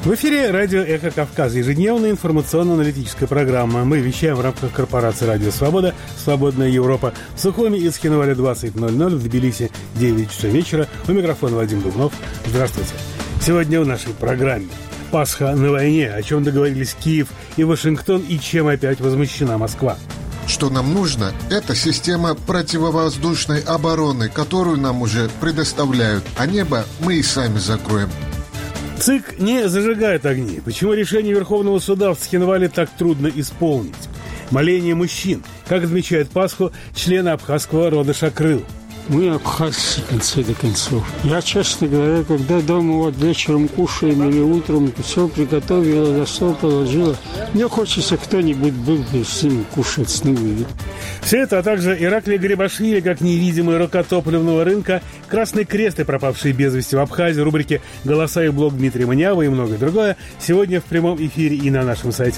В эфире радио «Эхо Кавказа», ежедневная информационно-аналитическая программа. Мы вещаем в рамках корпорации «Радио Свобода», «Свободная Европа». В Сухуми из Хинваля 20:00, в Тбилиси 9 часов вечера. У микрофона Вадим Дубнов. Здравствуйте. Сегодня в нашей программе «Пасха на войне», о чем договорились Киев и Вашингтон, и чем опять возмущена Москва. Что нам нужно, это система противовоздушной обороны, которую нам уже предоставляют, а небо мы и сами закроем. ЦИК не зажигает огни. Почему решение Верховного суда в Цхинвале так трудно исполнить? Моление мужчин. Как отмечает Пасху члены абхазского рода Шакрыл. Мы абхазцы, в конце до концов. Я, честно говоря, когда дома вот вечером кушаем или утром все приготовила, на стол положила, мне хочется, кто-нибудь был бы с ним кушать с ним. Все это, а также Ираклий Грибашвили, как невидимый рука топливного рынка, Красный Крест и пропавшие без вести в Абхазии, рубрики «Голоса» и блог Дмитрия Манявы и многое другое. Сегодня в прямом эфире и на нашем сайте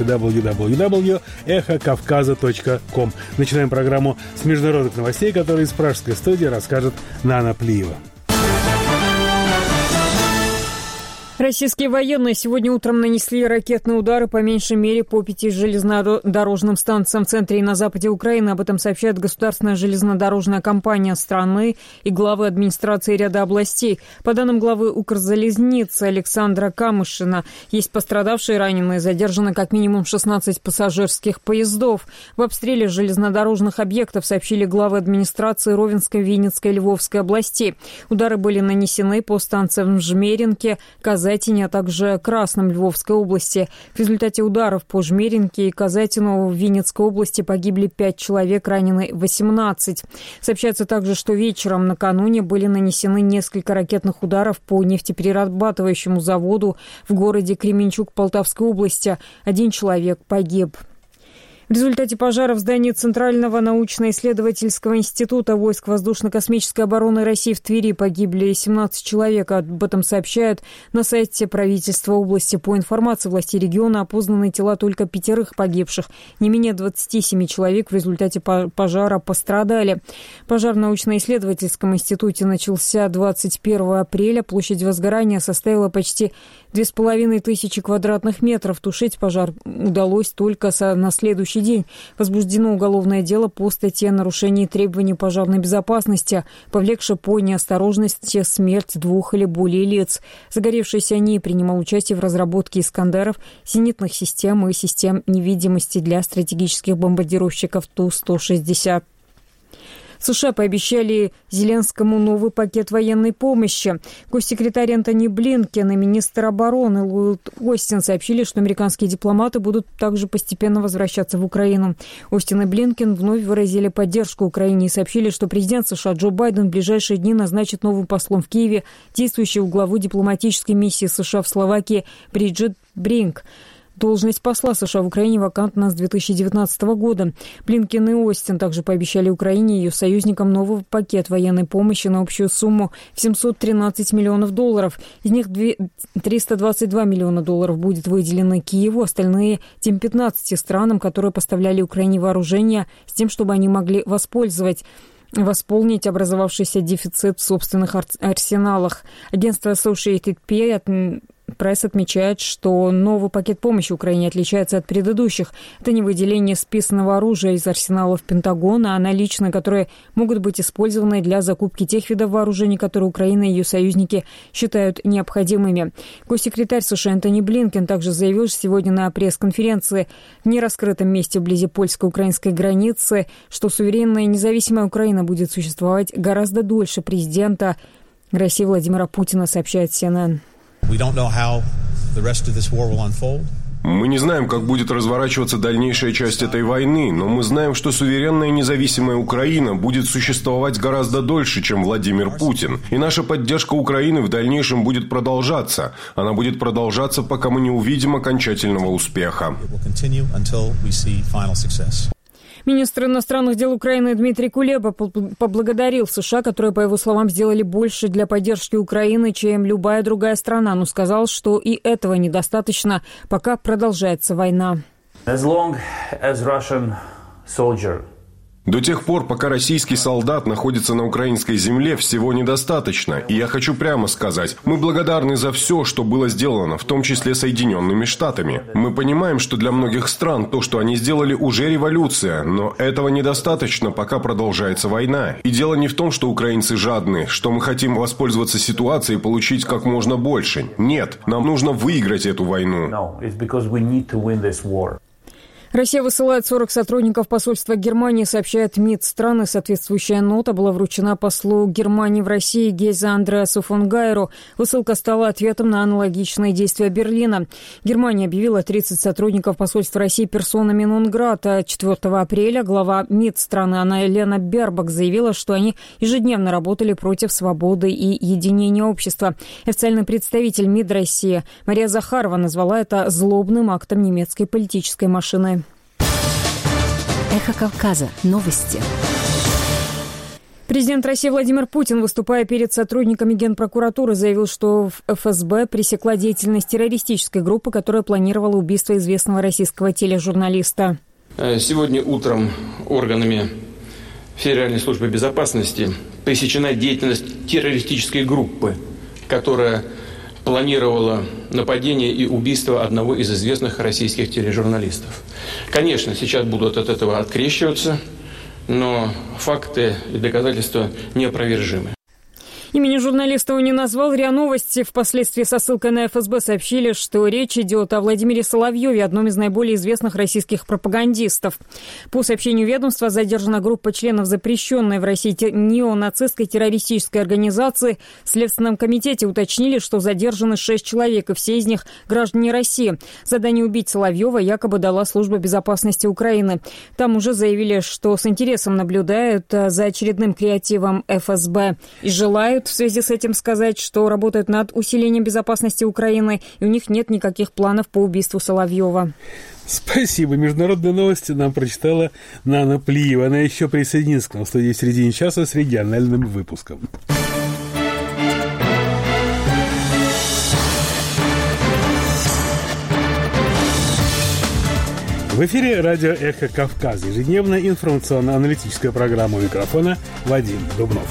www.эхокавказа.ком. Начинаем программу с международных новостей, которые из пражской студии расскажет Нана Плиева. Российские военные сегодня утром нанесли ракетные удары по меньшей мере по 5 железнодорожным станциям в центре и на западе Украины. Об этом сообщает государственная железнодорожная компания страны и главы администрации ряда областей. По данным главы Укрзалезницы Александра Камышина, есть пострадавшие, раненые, задержаны как минимум 16 пассажирских поездов. В обстреле железнодорожных объектов сообщили главы администрации Ровенской, Винницкой и Львовской областей. Удары были нанесены по станциям в Жмеринке, Казатине, а также Красном Львовской области. В результате ударов по Жмеринке и Казатину в Винницкой области погибли 5 человек, ранены 18. Сообщается также, что вечером накануне были нанесены несколько ракетных ударов по нефтеперерабатывающему заводу в городе Кременчуг Полтавской области. 1 человек погиб. В результате пожара в здании Центрального научно-исследовательского института войск воздушно-космической обороны России в Твери погибли 17 человек. Об этом сообщают на сайте правительства области. По информации властей региона, опознаны тела только 5 погибших. Не менее 27 человек в результате пожара пострадали. Пожар в научно-исследовательском институте начался 21 апреля. Площадь возгорания составила почти 2500 квадратных метров. Тушить пожар удалось только на следующий день. Возбуждено уголовное дело по статье о нарушении требований пожарной безопасности, повлекшее по неосторожности смерть 2 или более лиц. Загоревшийся НИИ принимал участие в разработке «Искандеров», зенитных систем и систем невидимости для стратегических бомбардировщиков Ту-160. США пообещали Зеленскому новый пакет военной помощи. Госсекретарь Энтони Блинкен и министр обороны Ллойд Остин сообщили, что американские дипломаты будут также постепенно возвращаться в Украину. Остин и Блинкен вновь выразили поддержку Украине и сообщили, что президент США Джо Байден в ближайшие дни назначит новым послом в Киеве действующего главу дипломатической миссии США в Словакии Бриджит Бринк. Должность посла США в Украине вакантна с 2019 года. Блинкен и Остин также пообещали Украине и ее союзникам новый пакет военной помощи на общую сумму в $713 миллионов. Из них $322 миллиона будет выделено Киеву, остальные тем 15 странам, которые поставляли Украине вооружение, с тем, чтобы они могли восполнить образовавшийся дефицит в собственных арсеналах. Агентство Associated Пресс отмечает, что новый пакет помощи Украине отличается от предыдущих. Это не выделение списанного оружия из арсеналов Пентагона, а наличные, которые могут быть использованы для закупки тех видов вооружений, которые Украина и ее союзники считают необходимыми. Госсекретарь США Энтони Блинкен также заявил сегодня на пресс-конференции в нераскрытом месте вблизи польско-украинской границы, что суверенная и независимая Украина будет существовать гораздо дольше президента России Владимира Путина, сообщает CNN. Мы не знаем, как будет разворачиваться дальнейшая часть этой войны, но мы знаем, что суверенная и независимая Украина будет существовать гораздо дольше, чем Владимир Путин. И наша поддержка Украины в дальнейшем будет продолжаться. Она будет продолжаться, пока мы не увидим окончательного успеха. Министр иностранных дел Украины Дмитрий Кулеба поблагодарил США, которые, по его словам, сделали больше для поддержки Украины, чем любая другая страна, но сказал, что и этого недостаточно, пока продолжается война. До тех пор, пока российский солдат находится на украинской земле, всего недостаточно. И я хочу прямо сказать, мы благодарны за все, что было сделано, в том числе Соединенными Штатами. Мы понимаем, что для многих стран то, что они сделали, уже революция, но этого недостаточно, пока продолжается война. И дело не в том, что украинцы жадны, что мы хотим воспользоваться ситуацией и получить как можно больше. Нет, нам нужно выиграть эту войну. Россия высылает 40 сотрудников посольства Германии, сообщает МИД страны. Соответствующая нота была вручена послу Германии в России Гезе Андреасу фон Гайеру. Высылка стала ответом на аналогичные действия Берлина. Германия объявила 30 сотрудников посольства России персонами нон-грата. 4 апреля глава МИД страны Анна-Елена Бербак заявила, что они ежедневно работали против свободы и единения общества. Официальный представитель МИД России Мария Захарова назвала это злобным актом немецкой политической машины. Эхо Кавказа. Новости. Президент России Владимир Путин, выступая перед сотрудниками Генпрокуратуры, заявил, что ФСБ пресекла деятельность террористической группы, которая планировала убийство известного российского тележурналиста. Сегодня утром органами Федеральной службы безопасности пресечена деятельность террористической группы, которая планировала нападение и убийство одного из известных российских тележурналистов. Конечно, сейчас будут от этого открещиваться, но факты и доказательства неопровержимы. Имени журналиста он не назвал. РИА Новости впоследствии со ссылкой на ФСБ сообщили, что речь идет о Владимире Соловьеве, одном из наиболее известных российских пропагандистов. По сообщению ведомства, задержана группа членов запрещенной в России неонацистской террористической организации. В Следственном комитете уточнили, что задержаны 6 человек, и все из них граждане России. Задание убить Соловьева якобы дала Служба безопасности Украины. Там уже заявили, что с интересом наблюдают за очередным креативом ФСБ и желают в связи с этим сказать, что работают над усилением безопасности Украины, и у них нет никаких планов по убийству Соловьева. Спасибо. Международные новости нам прочитала Нана Плиева. Она еще присоединится к нам в студии в середине часа с региональным выпуском. В эфире радио «Эхо Кавказа». Ежедневная информационно-аналитическая программа. У микрофона Вадим Дубнов.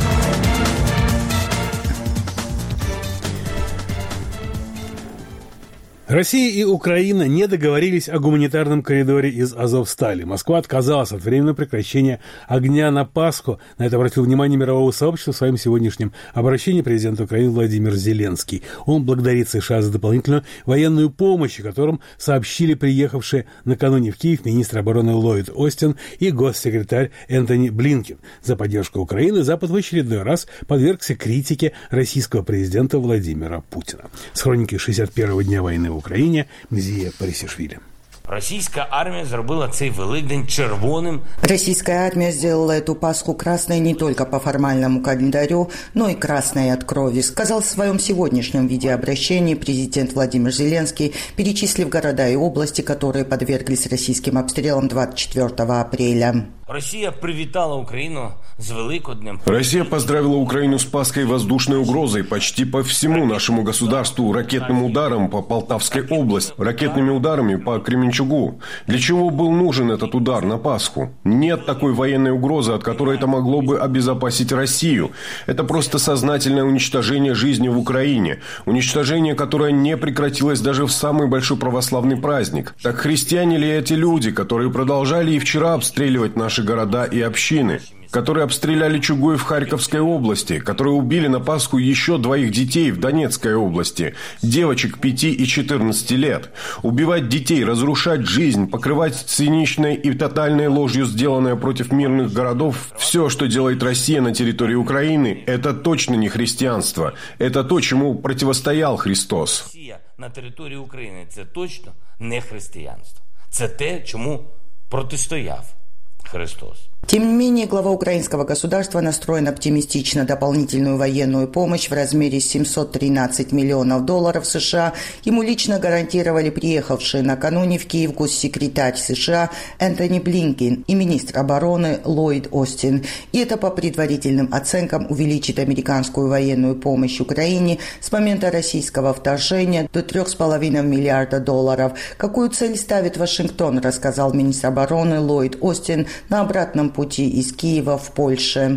Россия и Украина не договорились о гуманитарном коридоре из Азовстали. Москва отказалась от временного прекращения огня на Пасху. На это обратил внимание мирового сообщества в своем сегодняшнем обращении президент Украины Владимир Зеленский. Он благодарит США за дополнительную военную помощь, о котором сообщили приехавшие накануне в Киев министр обороны Ллойд Остин и госсекретарь Энтони Блинкен. За поддержку Украины Запад в очередной раз подвергся критике российского президента Владимира Путина. С хроники 61-го дня войны в Украине Мзія Парисишвили. Российская армия сделала цей Великдень червоним. Российская армия сделала эту Пасху красной не только по формальному календарю, но и красной от крови, сказал в своем сегодняшнем видеообращении президент Владимир Зеленский, перечислив города и области, которые подверглись российским обстрелам 24 апреля. Россия привітала Украину с Великоднем. Россия поздравила Украину с Пасхой воздушной угрозой почти по всему нашему государству, ракетным ударом по Полтавской области, ракетными ударами по Кременчугу. Для чего был нужен этот удар на Пасху? Нет такой военной угрозы, от которой это могло бы обезопасить Россию. Это просто сознательное уничтожение жизни в Украине. Уничтожение, которое не прекратилось даже в самый большой православный праздник. Так христиане ли эти люди, которые продолжали и вчера обстреливать наши города и общины, которые обстреляли Чугуев в Харьковской области, которые убили на Пасху еще 2 детей в Донецкой области, девочек 5 и 14 лет. Убивать детей, разрушать жизнь, покрывать циничной и тотальной ложью, сделанное против мирных городов, все, что делает Россия на территории Украины, это точно не христианство. Это то, чему противостоял Христос. Россия на территории Украины – это точно не христианство. Это те, чему протистояв Христос. Тем не менее, глава украинского государства настроен оптимистично. Дополнительную военную помощь в размере $713 миллионов США ему лично гарантировали приехавшие накануне в Киев госсекретарь США Энтони Блинкен и министр обороны Ллойд Остин. И это, по предварительным оценкам, увеличит американскую военную помощь Украине с момента российского вторжения до $3,5 миллиарда. Какую цель ставит Вашингтон, рассказал министр обороны Ллойд Остин на обратном обходном пути из Киева в Польшу.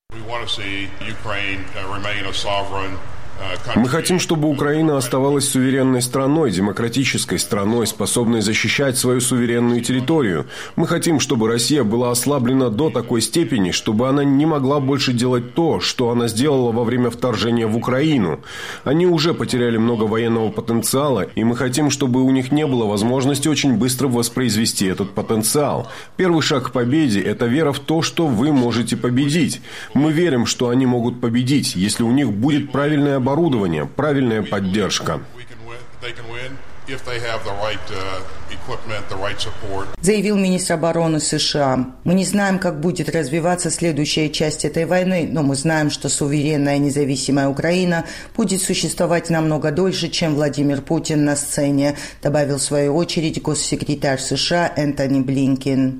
Мы хотим, чтобы Украина оставалась суверенной страной, демократической страной, способной защищать свою суверенную территорию. Мы хотим, чтобы Россия была ослаблена до такой степени, чтобы она не могла больше делать то, что она сделала во время вторжения в Украину. Они уже потеряли много военного потенциала, и мы хотим, чтобы у них не было возможности очень быстро воспроизвести этот потенциал. Первый шаг к победе – это вера в то, что вы можете победить. Мы верим, что они могут победить, если у них будет правильное оборудование, правильная поддержка. Заявил министр обороны США. Мы не знаем, как будет развиваться следующая часть этой войны, но мы знаем, что суверенная независимая Украина будет существовать намного дольше, чем Владимир Путин на сцене, добавил в свою очередь госсекретарь США Энтони Блинкен.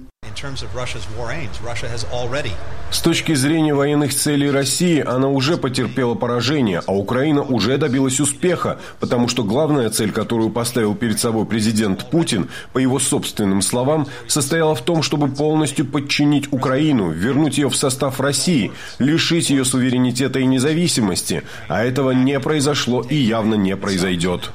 С точки зрения военных целей России, она уже потерпела поражение, а Украина уже добилась успеха, потому что главная цель, которую поставил перед собой президент Путин, по его собственным словам, состояла в том, чтобы полностью подчинить Украину, вернуть ее в состав России, лишить ее суверенитета и независимости. А этого не произошло и явно не произойдет.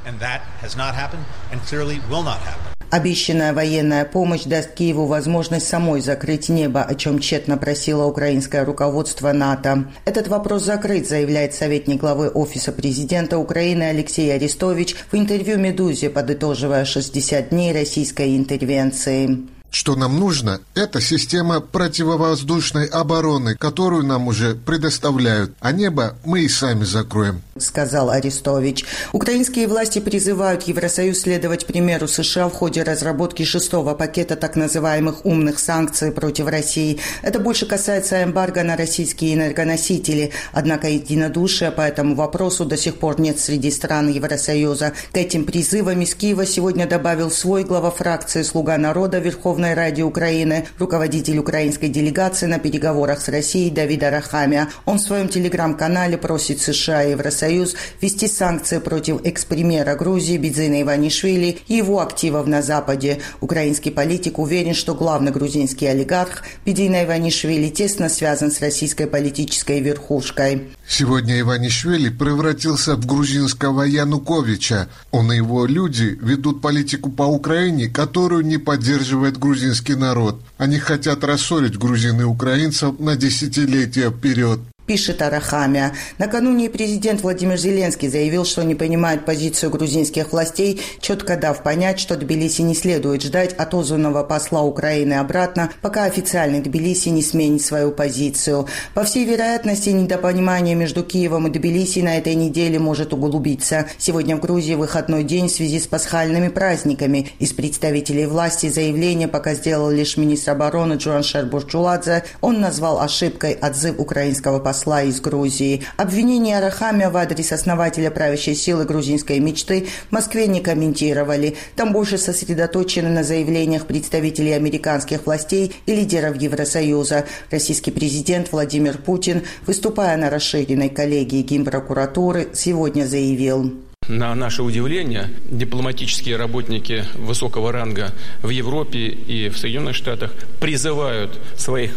Обещанная военная помощь даст Киеву возможность самой закрыть небо, о чем тщетно просило украинское руководство НАТО. Этот вопрос закрыт, заявляет советник главы Офиса президента Украины Алексей Арестович в интервью «Медузе», подытоживая 60 дней российской интервенции. Что нам нужно, это система противовоздушной обороны, которую нам уже предоставляют, а небо мы и сами закроем, сказал Арестович. Украинские власти призывают Евросоюз следовать примеру США в ходе разработки 6-го пакета так называемых умных санкций против России. Это больше касается эмбарго на российские энергоносители. Однако единодушия по этому вопросу до сих пор нет среди стран Евросоюза. К этим призывам из Киева сегодня добавил свой глава фракции «Слуга народа» Верховной Раде Украины, руководитель украинской делегации на переговорах с Россией Давид Арахамия. Он в своем телеграм-канале просит США и Евросоюз ввести санкции против экс-премьера Грузии Бидзина Иванишвили и его активов на Западе. Украинский политик уверен, что главный грузинский олигарх Бидзина Иванишвили тесно связан с российской политической верхушкой. Сегодня Иванишвили превратился в грузинского Януковича. Он и его люди ведут политику по Украине, которую не поддерживает грузинский народ. Они хотят рассорить грузин и украинцев на десятилетия вперед. Пишет Арахамия. Накануне президент Владимир Зеленский заявил, что не понимает позицию грузинских властей, четко дав понять, что Тбилиси не следует ждать отозванного посла Украины обратно, пока официальный Тбилиси не сменит свою позицию. По всей вероятности, недопонимание между Киевом и Тбилиси на этой неделе может углубиться. Сегодня в Грузии выходной день в связи с пасхальными праздниками. Из представителей власти заявление пока сделал лишь министр обороны Джуаншер Бурчуладзе. Он назвал ошибкой отзыв украинского посла из Грузии. Обвинения Арахамия в адрес основателя правящей силы грузинской мечты в Москве не комментировали. Там больше сосредоточены на заявлениях представителей американских властей и лидеров Евросоюза. Российский президент Владимир Путин, выступая на расширенной коллегии Генпрокуратуры, сегодня заявил: на наше удивление, дипломатические работники высокого ранга в Европе и в Соединенных Штатах призывают своих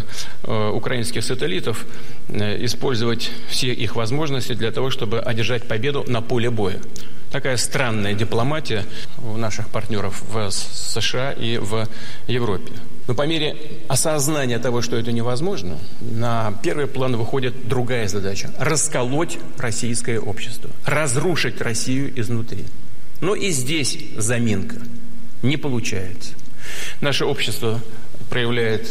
украинских сателлитов использовать все их возможности для того, чтобы одержать победу на поле боя. Такая странная дипломатия у наших партнеров в США и в Европе. Но по мере осознания того, что это невозможно, на первый план выходит другая задача – расколоть российское общество, разрушить Россию изнутри. Но и здесь заминка не получается. Наше общество проявляет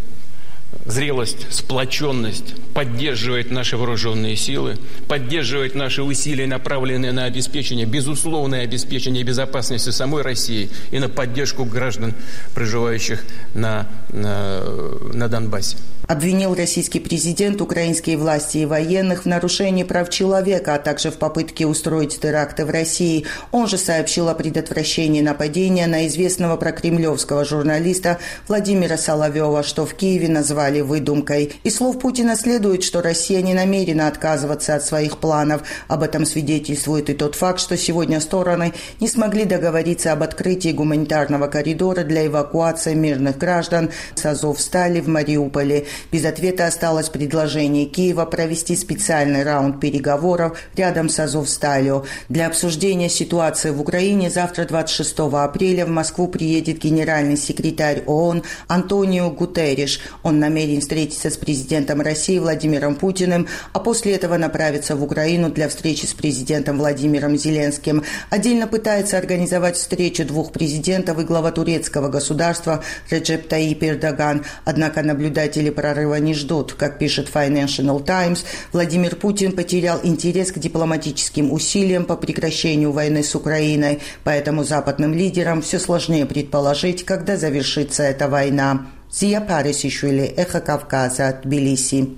зрелость, сплоченность, поддерживает наши вооруженные силы, поддерживает наши усилия, направленные на обеспечение, безусловное обеспечение безопасности самой России и на поддержку граждан, проживающих на Донбассе. Обвинил российский президент украинские власти и военных в нарушении прав человека, а также в попытке устроить теракты в России. Он же сообщил о предотвращении нападения на известного прокремлевского журналиста Владимира Соловьева, что в Киеве назвали выдумкой. Из слов Путина следует, что Россия не намерена отказываться от своих планов. Об этом свидетельствует и тот факт, что сегодня стороны не смогли договориться об открытии гуманитарного коридора для эвакуации мирных граждан с Азовстали в Мариуполе. Без ответа осталось предложение Киева провести специальный раунд переговоров рядом с Азовсталью. Для обсуждения ситуации в Украине завтра, 26 апреля, в Москву приедет генеральный секретарь ООН Антонио Гутерриш. Он намерен встретиться с президентом России Владимиром Путиным, а после этого направиться в Украину для встречи с президентом Владимиром Зеленским. Отдельно пытается организовать встречу двух президентов и глава турецкого государства Реджеп Таyyip Эрдоган. Однако наблюдатели прорыва не ждут. Как пишет Financial Times, Владимир Путин потерял интерес к дипломатическим усилиям по прекращению войны с Украиной, поэтому западным лидерам все сложнее предположить, когда завершится эта война. Зия Парисишвили, Эхо Кавказа, Тбилиси.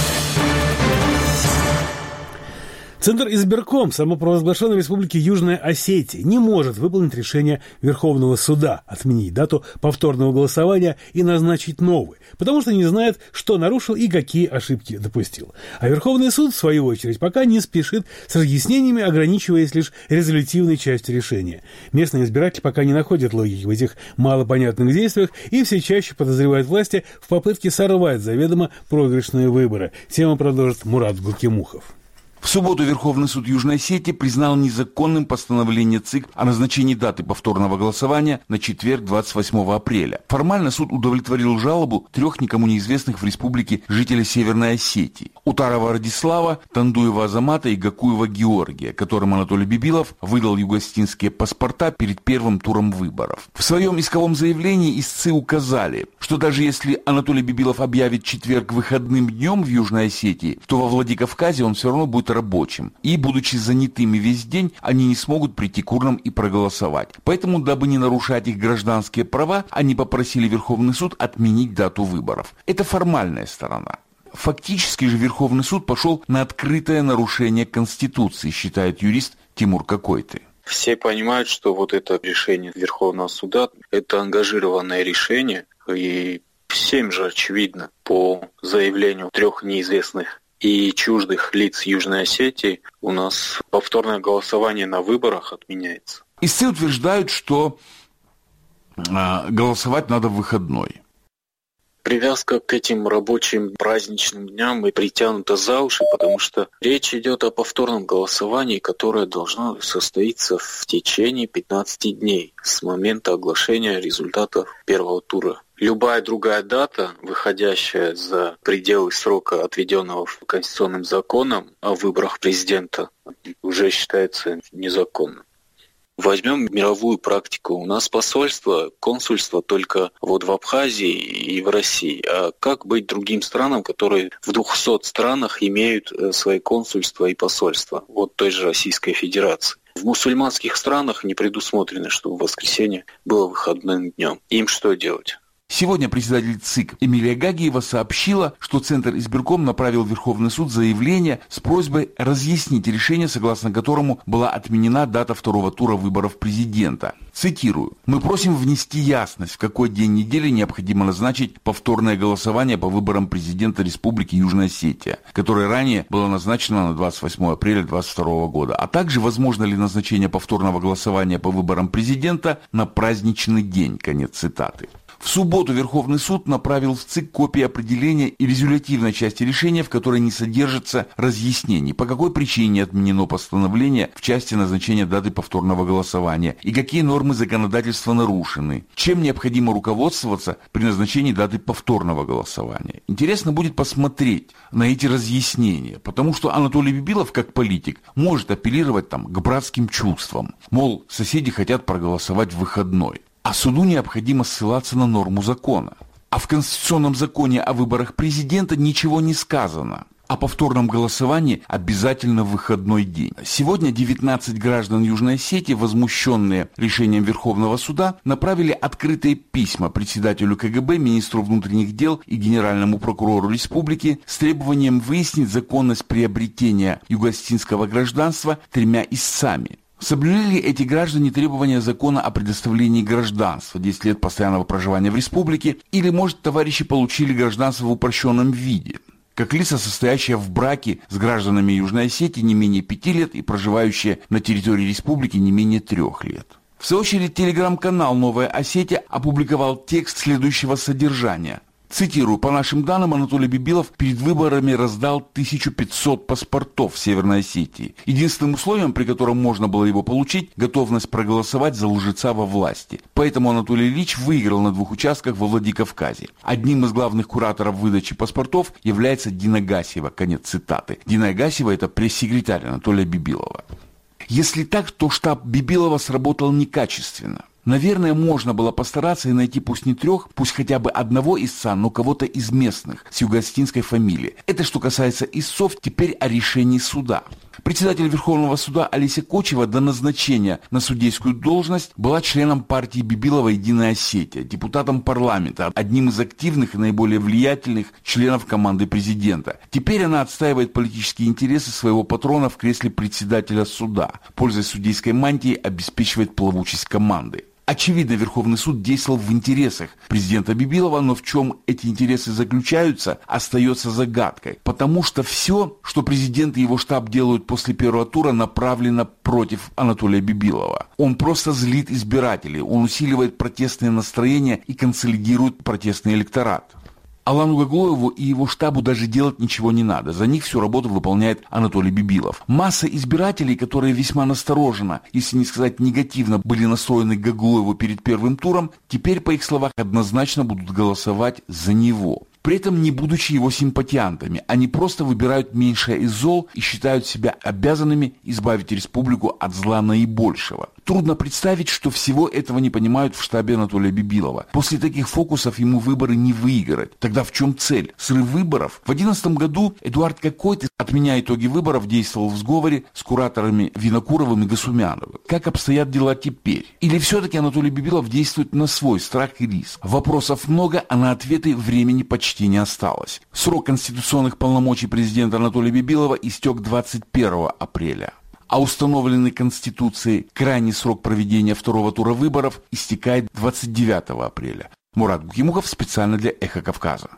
Центр избирком самопровозглашенной республики Южная Осетия не может выполнить решение Верховного суда отменить дату повторного голосования и назначить новый, потому что не знает, что нарушил и какие ошибки допустил. А Верховный суд, в свою очередь, пока не спешит с разъяснениями, ограничиваясь лишь резолютивной частью решения. Местные избиратели пока не находят логики в этих малопонятных действиях и все чаще подозревают власти в попытке сорвать заведомо проигрышные выборы. Тему продолжит Мурат Гукимухов. В субботу Верховный суд Южной Осетии признал незаконным постановление ЦИК о назначении даты повторного голосования на четверг, 28 апреля. Формально суд удовлетворил жалобу 3 никому неизвестных в республике жителей Северной Осетии: Утарова Радислава, Тандуева Азамата и Гакуева Георгия, которым Анатолий Бибилов выдал юго-осетинские паспорта перед первым туром выборов. В своем исковом заявлении истцы указали, что даже если Анатолий Бибилов объявит четверг выходным днем в Южной Осетии, то во Владикавказе он все равно будет рабочим. И, будучи занятыми весь день, они не смогут прийти к урнам и проголосовать. Поэтому, дабы не нарушать их гражданские права, они попросили Верховный суд отменить дату выборов. Это формальная сторона. Фактически же Верховный суд пошел на открытое нарушение Конституции, считает юрист Тимур Какойты. Все понимают, что вот это решение Верховного суда – это ангажированное решение, и всем же очевидно по заявлению 3 неизвестных и чуждых лиц Южной Осетии у нас повторное голосование на выборах отменяется. Истцы утверждают, что голосовать надо в выходной. Привязка к этим рабочим праздничным дням и притянута за уши, потому что речь идет о повторном голосовании, которое должно состоиться в течение 15 дней с момента оглашения результатов первого тура. Любая другая дата, выходящая за пределы срока, отведенного Конституционным законом о выборах президента, уже считается незаконным. Возьмем мировую практику. У нас посольство, консульство только вот в Абхазии и в России. А как быть другим странам, которые в 200 странах имеют свои консульства и посольства? Вот той же Российской Федерации. В мусульманских странах не предусмотрено, чтобы воскресенье было выходным днем. Им что делать? Сегодня председатель ЦИК Эмилия Гагиева сообщила, что Центр избирком направил в Верховный суд заявление с просьбой разъяснить решение, согласно которому была отменена дата второго тура выборов президента. Цитирую: «Мы просим внести ясность, в какой день недели необходимо назначить повторное голосование по выборам президента Республики Южная Осетия, которое ранее было назначено на 28 апреля 2022 года, а также возможно ли назначение повторного голосования по выборам президента на праздничный день». Конец цитаты. В субботу Верховный суд направил в ЦИК копии определения и резолютивной части решения, в которой не содержится разъяснений, по какой причине отменено постановление в части назначения даты повторного голосования и какие нормы законодательства нарушены, чем необходимо руководствоваться при назначении даты повторного голосования. Интересно будет посмотреть на эти разъяснения, потому что Анатолий Бибилов, как политик, может апеллировать к братским чувствам. Мол, соседи хотят проголосовать в выходной. А суду необходимо ссылаться на норму закона. А в Конституционном законе о выборах президента ничего не сказано. О повторном голосовании обязательно в выходной день. Сегодня 19 граждан Южной Осетии, возмущенные решением Верховного суда, направили открытые письма председателю КГБ, министру внутренних дел и генеральному прокурору республики с требованием выяснить законность приобретения юго-осетинского гражданства 3 истцами. Соблюли ли эти граждане требования закона о предоставлении гражданства, 10 лет постоянного проживания в республике, или, может, товарищи получили гражданство в упрощенном виде, как лица, состоящие в браке с гражданами Южной Осетии не менее 5 лет и проживающие на территории республики не менее 3 лет. В свою очередь, телеграм-канал «Новая Осетия» опубликовал текст следующего содержания. Цитирую, по нашим данным, Анатолий Бибилов перед выборами раздал 1500 паспортов в Северной Осетии. Единственным условием, при котором можно было его получить, готовность проголосовать за лжеца во власти. Поэтому Анатолий Ильич выиграл на 2 участках во Владикавказе. Одним из главных кураторов выдачи паспортов является Дина Гасиева. Конец цитаты. Дина Гасиева – это пресс-секретарь Анатолия Бибилова. Если так, то штаб Бибилова сработал некачественно. Наверное, можно было постараться и найти пусть не 3, пусть хотя бы одного истца, но кого-то из местных, с юго-осетинской фамилией. Это что касается истцов, теперь о решении суда. Председатель Верховного суда Олеся Кочева до назначения на судейскую должность была членом партии Бибилова «Единая Осетия», депутатом парламента, одним из активных и наиболее влиятельных членов команды президента. Теперь она отстаивает политические интересы своего патрона в кресле председателя суда, пользуясь судейской мантией, обеспечивает плавучесть команды. Очевидно, Верховный суд действовал в интересах президента Бибилова, но в чем эти интересы заключаются, остается загадкой. Потому что все, что президент и его штаб делают после первого тура, направлено против Анатолия Бибилова. Он просто злит избирателей, он усиливает протестные настроения и консолидирует протестный электорат. Алану Гаглоеву и его штабу даже делать ничего не надо. За них всю работу выполняет Анатолий Бибилов. Масса избирателей, которые весьма настороженно, если не сказать негативно, были настроены к Гаглоеву перед первым туром, теперь, по их словам, однозначно будут голосовать за него. При этом не будучи его симпатиантами, они просто выбирают меньшее из зол и считают себя обязанными избавить республику от зла наибольшего. Трудно представить, что всего этого не понимают в штабе Анатолия Бибилова. После таких фокусов ему выборы не выиграть. Тогда в чем цель? Срыв выборов? В 2011 году Эдуард Кокойт, отменяя итоги выборов, действовал в сговоре с кураторами Винокуровым и Гасумяновым. Как обстоят дела теперь? Или все-таки Анатолий Бибилов действует на свой страх и риск? Вопросов много, а на ответы времени почти не осталось. Срок конституционных полномочий президента Анатолия Бибилова истек 21 апреля. А установленный Конституцией крайний срок проведения второго тура выборов истекает 29 апреля. Мурат Букимухов специально для «Эхо Кавказа».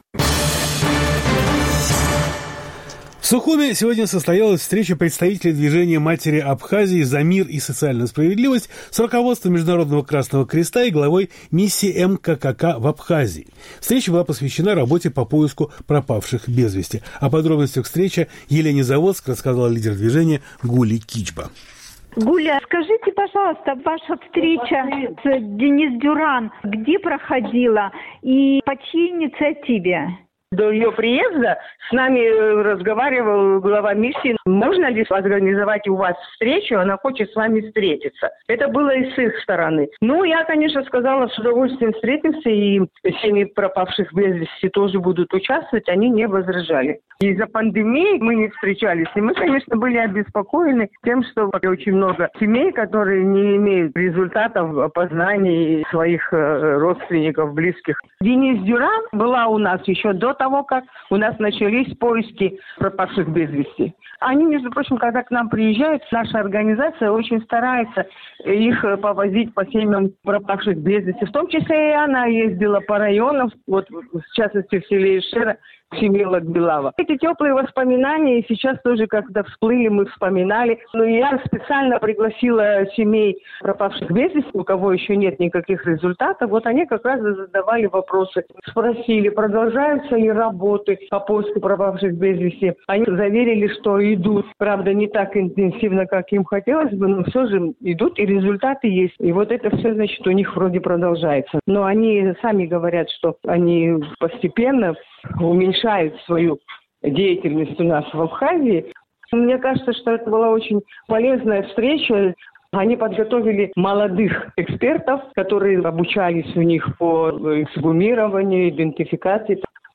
В Сухуми сегодня состоялась встреча представителей движения «Матери Абхазии за мир и социальную справедливость» с руководством Международного Красного Креста и главой миссии МККК в Абхазии. Встреча была посвящена работе по поиску пропавших без вести. О подробностях встречи Елене Заводск рассказала лидер движения Гули Кичба. Гуля, скажите, пожалуйста, ваша встреча с Денис Дюран где проходила и по чьей инициативе? До ее приезда с нами разговаривал глава миссии. Можно ли организовать у вас встречу? Она хочет с вами встретиться. Это было и с их стороны. Ну, я, конечно, сказала, с удовольствием встретимся, и семьи пропавших без вести тоже будут участвовать. Они не возражали. Из-за пандемии мы не встречались, и мы, конечно, были обеспокоены тем, что очень много семей, которые не имеют результатов опознания своих родственников, близких. Денис Дюран была у нас еще до того, как у нас начались поиски пропавших без вести. Они, между прочим, когда к нам приезжают, наша организация очень старается их повозить по семьям пропавших без вести. В том числе и она ездила по районам, вот в частности в селе Ишера, в семье Лагбилава. Эти теплые воспоминания сейчас тоже когда всплыли, мы вспоминали. Но я специально пригласила семей пропавших без вести, у кого еще нет никаких результатов. Вот они как раз задавали вопросы. Спросили, продолжаются ли работы по поиску пропавших без вести. Они заверили, что идут. Правда, не так интенсивно, как им хотелось бы, но все же идут, и результаты есть. И вот это все, значит, у них вроде продолжается. Но они сами говорят, что они постепенно уменьшают свою деятельность у нас в Абхазии. Мне кажется, что это была очень полезная встреча. Они подготовили молодых экспертов, которые обучались у них по эксгумированию, идентификации.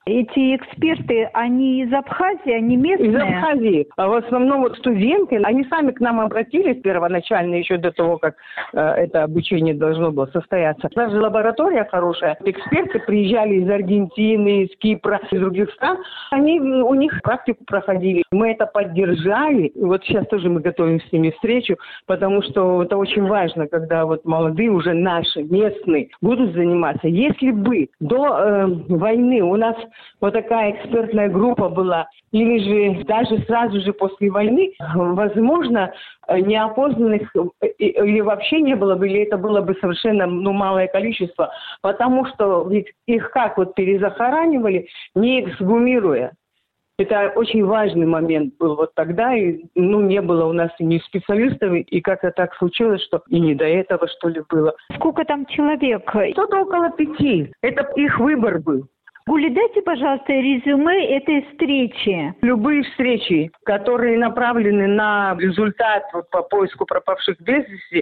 Эти эксперты, они из Абхазии, они местные? Из Абхазии. А в основном вот студенты, они сами к нам обратились первоначально, еще до того, как это обучение должно было состояться. У нас же лаборатория хорошая. Эксперты приезжали из Аргентины, из Кипра, из других стран. Они у них практику проходили. Мы это поддержали. И вот сейчас тоже мы готовим с ними встречу, потому что это очень важно, когда вот молодые уже наши, местные, будут заниматься. Если бы до войны у нас вот такая экспертная группа была, или же даже сразу же после войны, возможно, неопознанных или вообще не было бы, или это было бы совершенно малое количество, потому что ведь их как вот перезахоранивали, не эксгумируя. Это очень важный момент был вот тогда, и не было у нас и ни специалистов, и как-то так случилось, что и не до этого, что ли, было. Сколько там человек? Что-то около 5. Это их выбор был. Гуля, дайте, пожалуйста, резюме этой встречи. Любые встречи, которые направлены на результат по поиску пропавших без вести,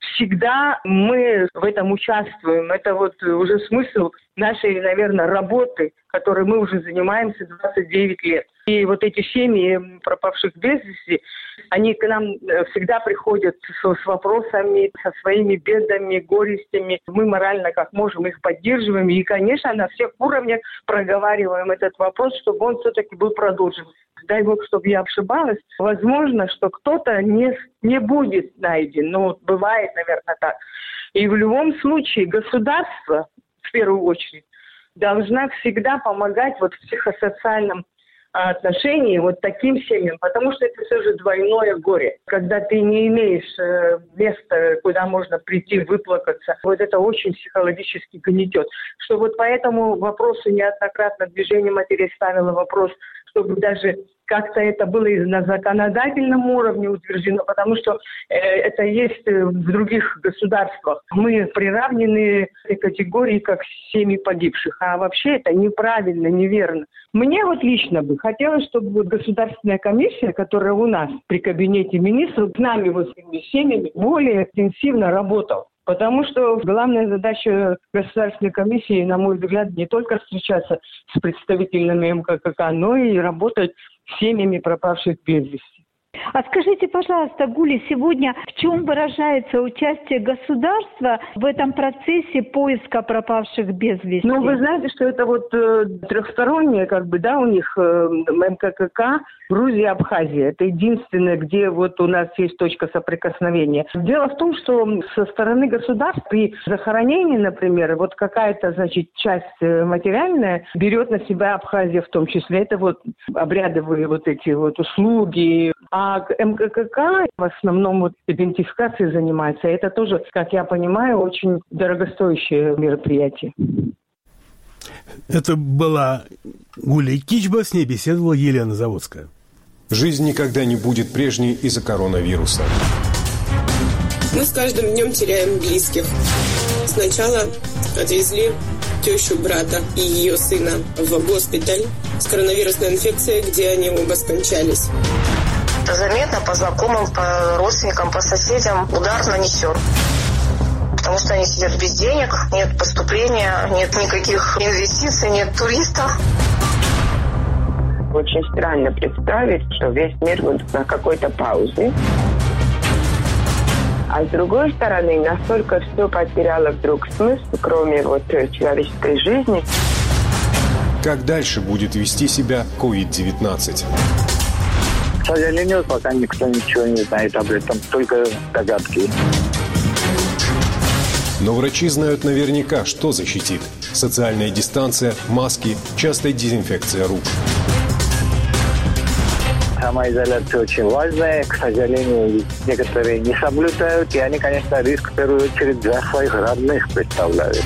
всегда мы в этом участвуем. Это вот уже смысл нашей, наверное, работы, которой мы уже занимаемся 29 лет. И вот эти семьи пропавших без вести, они к нам всегда приходят с вопросами, со своими бедами, горестями. Мы морально как можем их поддерживаем. И, конечно, на всех уровнях проговариваем этот вопрос, чтобы он все-таки был продолжен. Дай Бог, чтобы я ошибалась. Возможно, что кто-то не будет найден. Бывает, наверное, так. И в любом случае государство, в первую очередь, должна всегда помогать в психосоциальном отношении вот таким семьям, потому что это все же двойное горе. Когда ты не имеешь места, куда можно прийти, выплакаться, вот это очень психологически гнетет. Что вот по этому вопросу неоднократно Движение матерей ставило вопрос, чтобы даже как-то это было и на законодательном уровне утверждено, потому что это есть в других государствах. Мы приравнены к этой категории как семьи погибших. А вообще это неправильно, неверно. Мне вот лично бы хотелось, чтобы государственная комиссия, которая у нас при кабинете министров, с нами вот этими семьями более интенсивно работала. Потому что главная задача Государственной комиссии, на мой взгляд, не только встречаться с представителями МККК, но и работать с семьями пропавших без вести. А скажите, пожалуйста, Гуля, сегодня в чем выражается участие государства в этом процессе поиска пропавших без вести? Вы знаете, что это вот трехстороннее, у них МККК, Грузия, Абхазия. Это единственное, где вот у нас есть точка соприкосновения. Дело в том, что со стороны государств при захоронении, например, вот какая-то, часть материальная берет на себя Абхазия в том числе. Это вот обрядовые вот эти вот услуги. А МККК в основном идентификацией занимается. Это тоже, как я понимаю, очень дорогостоящее мероприятие. Это была Гуля Кичба, с ней беседовала Елена Заводская. Жизнь никогда не будет прежней из-за коронавируса. Мы с каждым днем теряем близких. Сначала отвезли тещу брата и ее сына в госпиталь с коронавирусной инфекцией, где они оба скончались. Заметно по знакомым, по родственникам, по соседям удар нанесен. Потому что они сидят без денег, нет поступления, нет никаких инвестиций, нет туристов. Очень странно представить, что весь мир будет на какой-то паузе. А с другой стороны, настолько все потеряло вдруг смысл, кроме человеческой жизни. Как дальше будет вести себя COVID-19? К сожалению, пока никто ничего не знает об этом, только догадки. Но врачи знают наверняка, что защитит. Социальная дистанция, маски, частая дезинфекция рук. Самоизоляция очень важная. К сожалению, некоторые не соблюдают. И они, конечно, риск в первую очередь для своих родных представляют.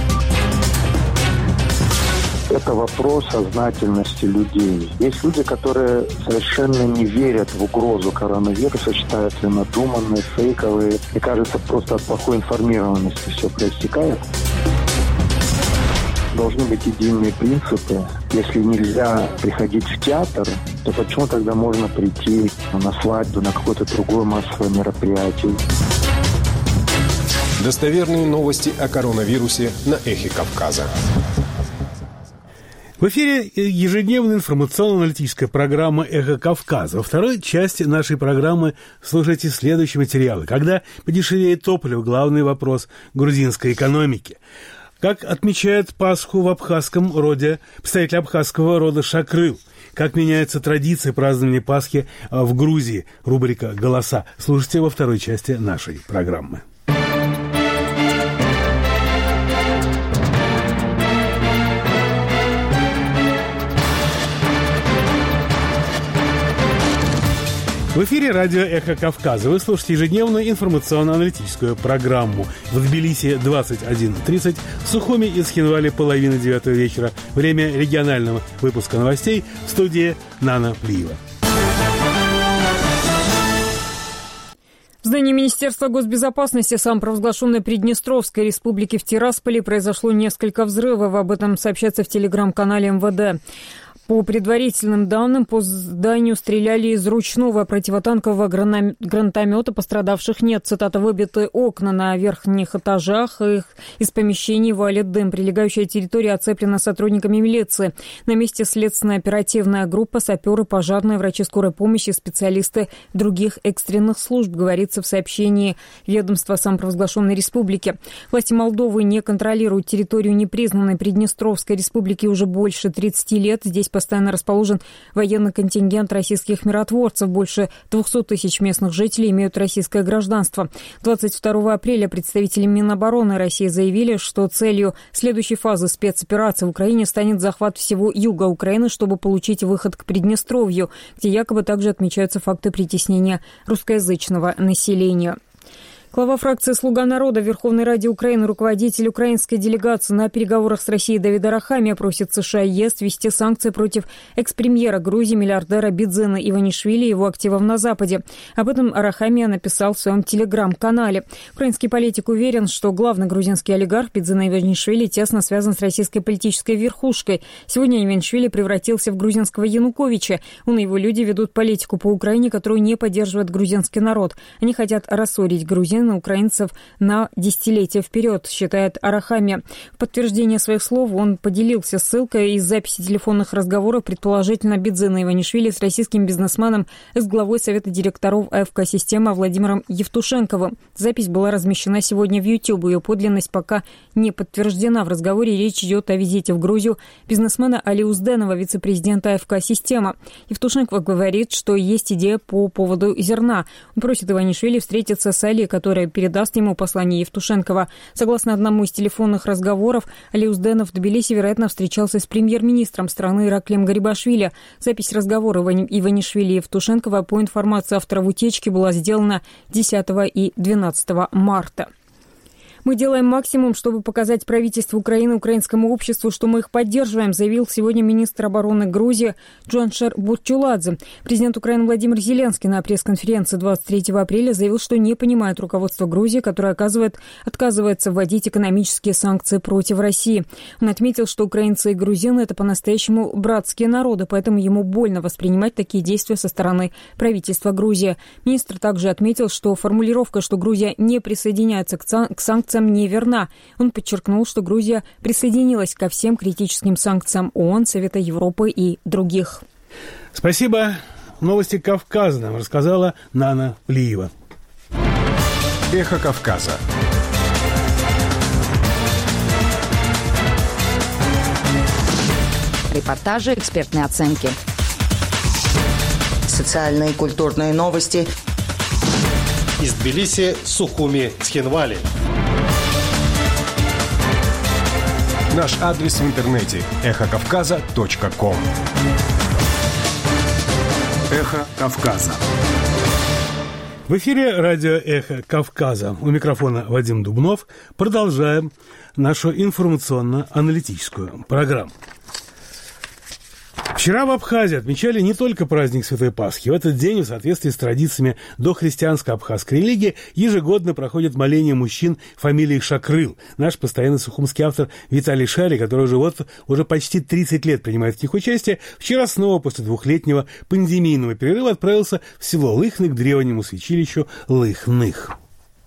Это вопрос сознательности людей. Есть люди, которые совершенно не верят в угрозу коронавируса, считают ее надуманной, фейковой. Мне кажется, просто от плохой информированности все проистекает. Должны быть единые принципы. Если нельзя приходить в театр, то почему тогда можно прийти на свадьбу, на какое-то другое массовое мероприятие? Достоверные новости о коронавирусе на Эхе Кавказа. В эфире ежедневная информационно-аналитическая программа «Эхо Кавказа». Во второй части нашей программы слушайте следующие материалы. Когда подешевеет топливо, главный вопрос грузинской экономики. Как отмечают Пасху в абхазском роде представители абхазского рода Шакрыл. Как меняются традиции празднования Пасхи в Грузии. Рубрика «Голоса». Слушайте во второй части нашей программы. В эфире радио «Эхо Кавказа». Вы слушаете ежедневную информационно-аналитическую программу. В Тбилиси 21:30, в Сухуми и Цхинвале 8:30 вечера. Время регионального выпуска новостей в студии Нана Плиева. В здании Министерства госбезопасности самопровозглашенной Приднестровской республики в Тирасполе произошло несколько взрывов. Об этом сообщается в телеграм-канале МВД. По предварительным данным, по зданию стреляли из ручного противотанкового гранатомета. Пострадавших нет. Цитата: «Выбиты окна на верхних этажах. Из помещений валит дым. Прилегающая территория оцеплена сотрудниками милиции. На месте следственная оперативная группа, саперы, пожарные, врачи скорой помощи, специалисты других экстренных служб», говорится в сообщении ведомства самопровозглашенной республики. Власти Молдовы не контролируют территорию непризнанной Приднестровской республики уже больше 30 лет. Здесь постоянно расположен военный контингент российских миротворцев. Больше 200 тысяч местных жителей имеют российское гражданство. 22 апреля представители Минобороны России заявили, что целью следующей фазы спецоперации в Украине станет захват всего юга Украины, чтобы получить выход к Приднестровью, где якобы также отмечаются факты притеснения русскоязычного населения. Глава фракции «Слуга народа» в Верховной Раде Украины, руководитель украинской делегации на переговорах с Россией Давид Арахамия просит США и ЕС ввести санкции против экс-премьера Грузии, миллиардера Бидзена Иванишвили и его активов на Западе. Об этом Арахамия написал в своем телеграм-канале. Украинский политик уверен, что главный грузинский олигарх Бидзен Иванишвили тесно связан с российской политической верхушкой. Сегодня Иванишвили превратился в грузинского Януковича. Он и его люди ведут политику по Украине, которую не поддерживает грузинский народ. Они хотят рассорить грузин на украинцев на десятилетия вперед, считает Арахамия. В подтверждение своих слов он поделился ссылкой из записи телефонных разговоров предположительно Бидзена Иванишвили с российским бизнесменом, экс-главой Совета директоров АФК «Система» Владимиром Евтушенковым. Запись была размещена сегодня в YouTube. Ее подлинность пока не подтверждена. В разговоре речь идет о визите в Грузию бизнесмена Али Узденова, вице-президента АФК «Система». Евтушенков говорит, что есть идея по поводу зерна. Он просит Иванишвили встретиться с Али, который передаст ему послание Евтушенкова. Согласно одному из телефонных разговоров, Али Узденов в Тбилиси, вероятно, встречался с премьер-министром страны Ираклием Гарибашвили. Запись разговора Иванишвили и Евтушенкова по информации авторов утечки была сделана 10 и 12 марта. «Мы делаем максимум, чтобы показать правительству Украины, украинскому обществу, что мы их поддерживаем», заявил сегодня министр обороны Грузии Джоншер Бурчуладзе. Президент Украины Владимир Зеленский на пресс-конференции 23 апреля заявил, что не понимает руководство Грузии, которое отказывается вводить экономические санкции против России. Он отметил, что украинцы и грузины – это по-настоящему братские народы, поэтому ему больно воспринимать такие действия со стороны правительства Грузии. Министр также отметил, что формулировка, что Грузия не присоединяется к санкциям, неверна. Он подчеркнул, что Грузия присоединилась ко всем критическим санкциям ООН, Совета Европы и других. Спасибо. Новости Кавказа нам рассказала Нана Плиева. Эхо Кавказа. Репортажи, экспертные оценки. Социальные и культурные новости. Из Тбилиси, Сухуми, Цхинвали. Наш адрес в интернете – эхокавказа.ком. Эхо Кавказа. В эфире радио «Эхо Кавказа». У микрофона Вадим Дубнов. Продолжаем нашу информационно-аналитическую программу. Вчера в Абхазии отмечали не только праздник Святой Пасхи. В этот день, в соответствии с традициями дохристианской абхазской религии, ежегодно проходит моление мужчин фамилии Шакрыл. Наш постоянный сухумский автор Виталий Шарий, который уже почти 30 лет принимает в них участие, вчера снова после двухлетнего пандемийного перерыва отправился в село Лыхны к древнему святилищу Лыхных.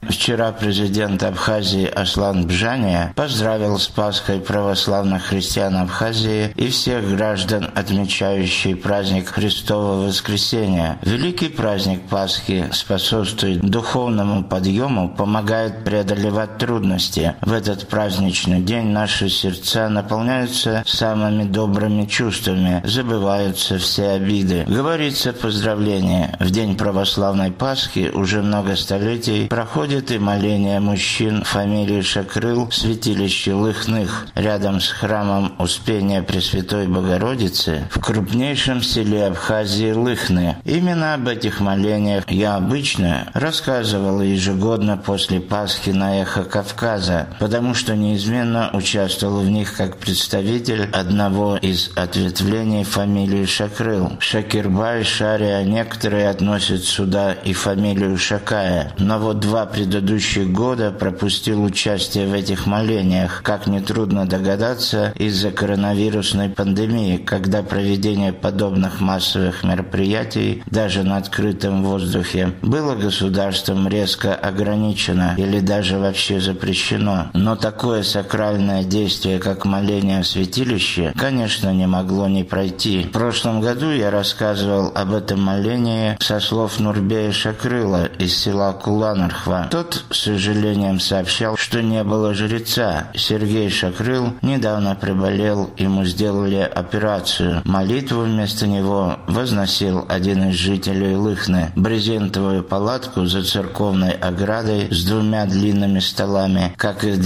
Вчера президент Абхазии Аслан Бжания поздравил с Пасхой православных христиан Абхазии и всех граждан, отмечающих праздник Христового Воскресения. Великий праздник Пасхи способствует духовному подъему, помогает преодолевать трудности. В этот праздничный день наши сердца наполняются самыми добрыми чувствами, забываются все обиды. Говорится поздравление. В день православной Пасхи уже много столетий проходит и моление мужчин фамилии Шакрыл в святилище Лыхных, рядом с храмом Успения Пресвятой Богородицы, в крупнейшем селе Абхазии Лыхны. Именно об этих молениях я обычно рассказывал ежегодно после Пасхи на «Эхо Кавказа», потому что неизменно участвовал в них как представитель одного из ответвлений фамилии Шакрыл. Шакирбай, Шария, некоторые относят сюда и фамилию Шакая. Но вот 2 предыдущих года пропустил участие в этих молениях, как нетрудно догадаться, из-за коронавирусной пандемии, когда проведение подобных массовых мероприятий, даже на открытом воздухе, было государством резко ограничено или даже вообще запрещено. Но такое сакральное действие, как моление в святилище, конечно, не могло не пройти. В прошлом году я рассказывал об этом молении со слов Нурбея Шакрыла из села Куланархва. Тот, с сожалением, сообщал, что не было жреца. Сергей Шакрыл недавно приболел, ему сделали операцию. Молитву вместо него возносил один из жителей Лыхны. Брезентовую палатку за церковной оградой с 2 длинными столами, как и в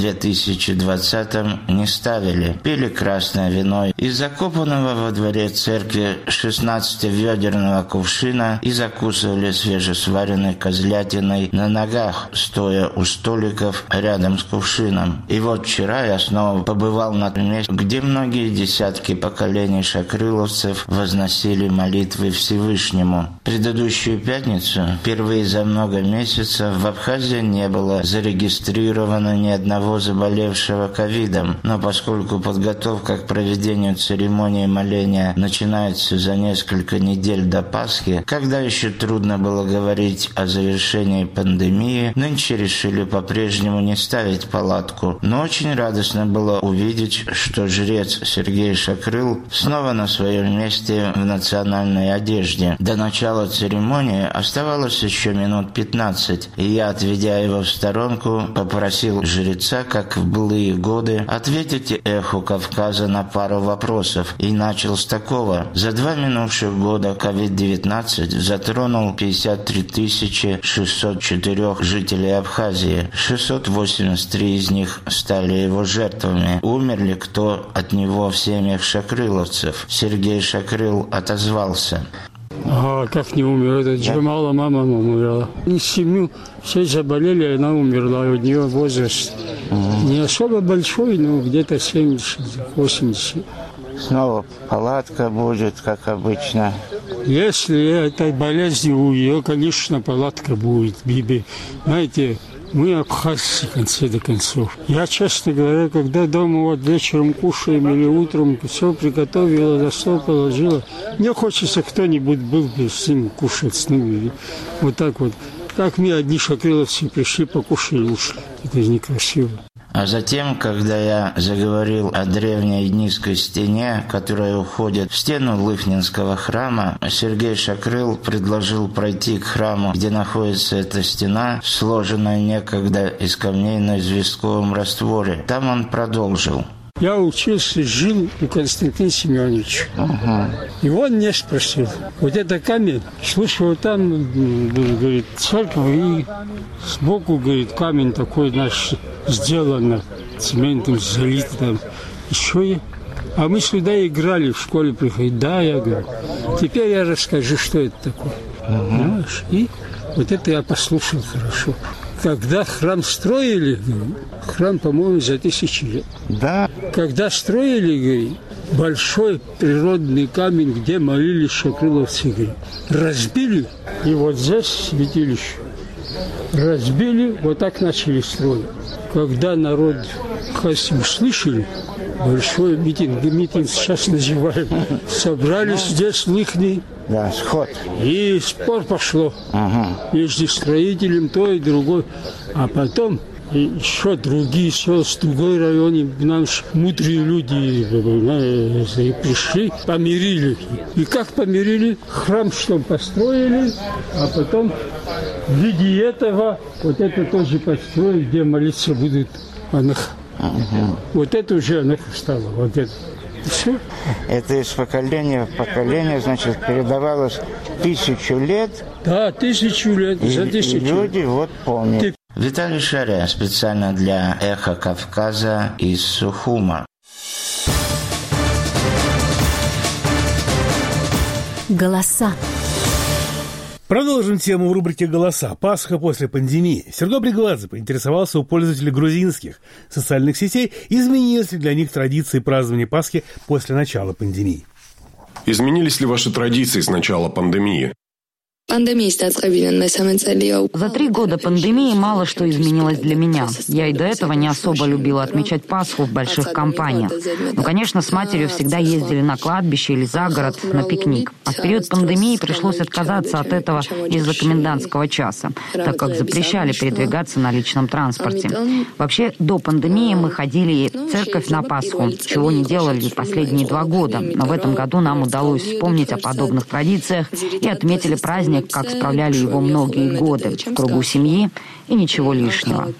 2020-м, не ставили. Пили красное вино из закопанного во дворе церкви 16-ведерного кувшина и закусывали свежесваренной козлятиной на ногах, стоя у столиков рядом с кувшином. И вот вчера я снова побывал на том месте, где многие десятки поколений шакрыловцев возносили молитвы Всевышнему. Предыдущую пятницу, впервые за много месяцев, в Абхазии не было зарегистрировано ни одного заболевшего ковидом, но поскольку подготовка к проведению церемонии моления начинается за несколько недель до Пасхи, когда еще трудно было говорить о завершении пандемии, нынче решили по-прежнему не ставить палатку. Но очень радостно было увидеть, что жрец Сергей Шакрыл снова на своем месте в национальной одежде. До начала церемонии оставалось еще минут 15, и я, отведя его в сторонку, попросил жреца, как в былые годы, ответить «Эху Кавказа» на пару вопросов, и начал с такого. За 2 минувших года COVID-19 затронул 53 604 жителей Абхазии. 683 из них стали его жертвами. Умерли кто от него в семьях шакрыловцев? Сергей Шакрыл отозвался. А как не умер? Это Джамала мама умерла. Из семью все заболели, она умерла. У нее возраст не особо большой, но где-то 70-80. Снова палатка будет, как обычно. Если этой болезни у нее, конечно, палатка будет. Знаете, мы абхазцы в конце до концов. Я, честно говоря, когда дома вот вечером кушаем или утром все приготовила, за стол положила, мне хочется кто-нибудь был бы с ним кушать с ним. Вот так вот. Как мы одни шакриловцы пришли, покушали, ушли. Это некрасиво. А затем, когда я заговорил о древней низкой стене, которая уходит в стену Лыхнинского храма, Сергей Шакрыл предложил пройти к храму, где находится эта стена, сложенная некогда из камней на известковом растворе. Там он продолжил. Я учился, жил у Константина Семеновича. И он меня спросил, вот это камень, слушай, вот там, говорит, церковь, и сбоку, говорит, камень такой наш сделан, цементом залит там. Еще и... А мы сюда играли, в школе приходили. Да, я говорю, теперь я расскажу, что это такое. Понимаешь? И вот это я послушал хорошо. Когда храм строили, храм, по-моему, за 1000 лет. Да. Когда строили, говорит, большой природный камень, где молились шакрыловцы, говорит, разбили, и вот здесь святилище. Разбили, вот так начали строить. Когда народ услышали, большой митинг сейчас называем, собрались здесь Лыхни, Да, сход. И спор пошло между строителем той и другой. А потом еще другие, все с другой районе, наши мудрые люди пришли, помирили. И как помирили? Храм что построили, а потом в виде этого вот это тоже построили, где молиться будут анах. Вот это уже анах стало, вот это. Все. Это из поколения в поколение, значит, передавалось 1000 лет. Да, 1000 лет. За 1000 лет. Люди вот помнят. Виталий Шаря, специально для «Эхо Кавказа» из Сухума. Голоса. Продолжим тему в рубрике «Голоса». Пасха после пандемии. Серго Бригвадзе поинтересовался у пользователей грузинских социальных сетей, изменились ли для них традиции празднования Пасхи после начала пандемии. Изменились ли ваши традиции с начала пандемии? За 3 года пандемии мало что изменилось для меня. Я и до этого не особо любила отмечать Пасху в больших компаниях. Но, конечно, с матерью всегда ездили на кладбище или за город на пикник. А в период пандемии пришлось отказаться от этого из-за комендантского часа, так как запрещали передвигаться на личном транспорте. Вообще, до пандемии мы ходили в церковь на Пасху, чего не делали последние 2 года. Но в этом году нам удалось вспомнить о подобных традициях и отметили праздник, как справляли его многие годы, в кругу семьи и ничего лишнего.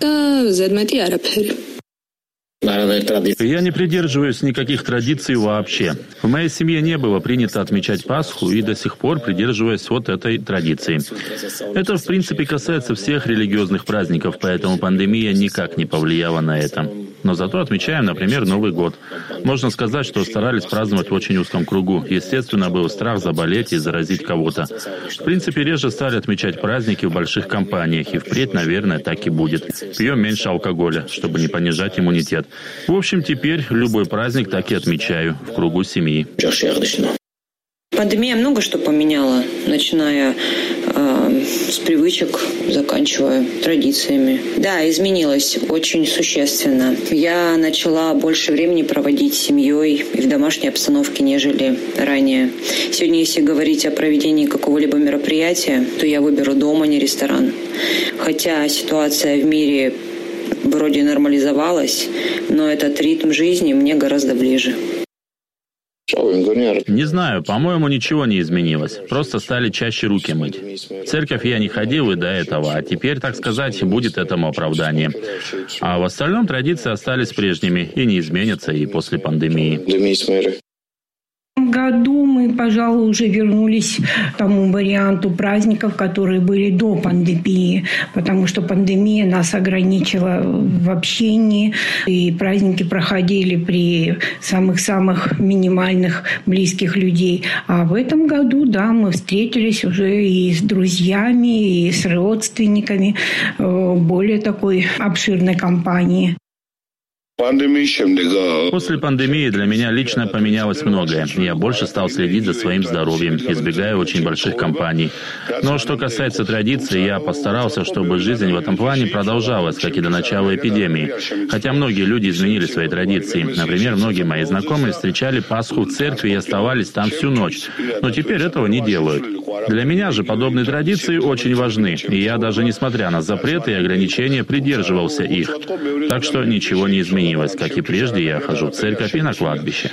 Я не придерживаюсь никаких традиций вообще. В моей семье не было принято отмечать Пасху, и до сих пор придерживаюсь вот этой традиции. Это, в принципе, касается всех религиозных праздников, поэтому пандемия никак не повлияла на это. Но зато отмечаем, например, Новый год. Можно сказать, что старались праздновать в очень узком кругу. Естественно, был страх заболеть и заразить кого-то. В принципе, реже стали отмечать праздники в больших компаниях, и впредь, наверное, так и будет. Пьем меньше алкоголя, чтобы не понижать иммунитет. В общем, теперь любой праздник так и отмечаю в кругу семьи. Пандемия много что поменяла, начиная с привычек, заканчивая традициями. Да, изменилось очень существенно. Я начала больше времени проводить с семьей и в домашней обстановке, нежели ранее. Сегодня, если говорить о проведении какого-либо мероприятия, то я выберу дом, а не ресторан. Хотя ситуация в мире вроде нормализовалась, но этот ритм жизни мне гораздо ближе. Не знаю, по-моему, ничего не изменилось. Просто стали чаще руки мыть. В церковь я не ходил и до этого, а теперь, так сказать, будет этому оправдание. А в остальном традиции остались прежними и не изменятся и после пандемии. В этом году мы, пожалуй, уже вернулись к тому варианту праздников, которые были до пандемии, потому что пандемия нас ограничила в общении, и праздники проходили при самых-самых минимальных близких людей. А в этом году, да, мы встретились уже и с друзьями, и с родственниками, более такой обширной компании. После пандемии для меня лично поменялось многое. Я больше стал следить за своим здоровьем, избегая очень больших компаний. Но что касается традиций, я постарался, чтобы жизнь в этом плане продолжалась, как и до начала эпидемии. Хотя многие люди изменили свои традиции. Например, многие мои знакомые встречали Пасху в церкви и оставались там всю ночь. Но теперь этого не делают. Для меня же подобные традиции очень важны. И я даже несмотря на запреты и ограничения придерживался их. Так что ничего не изменилось. Как и прежде, я хожу в церковь и на кладбище.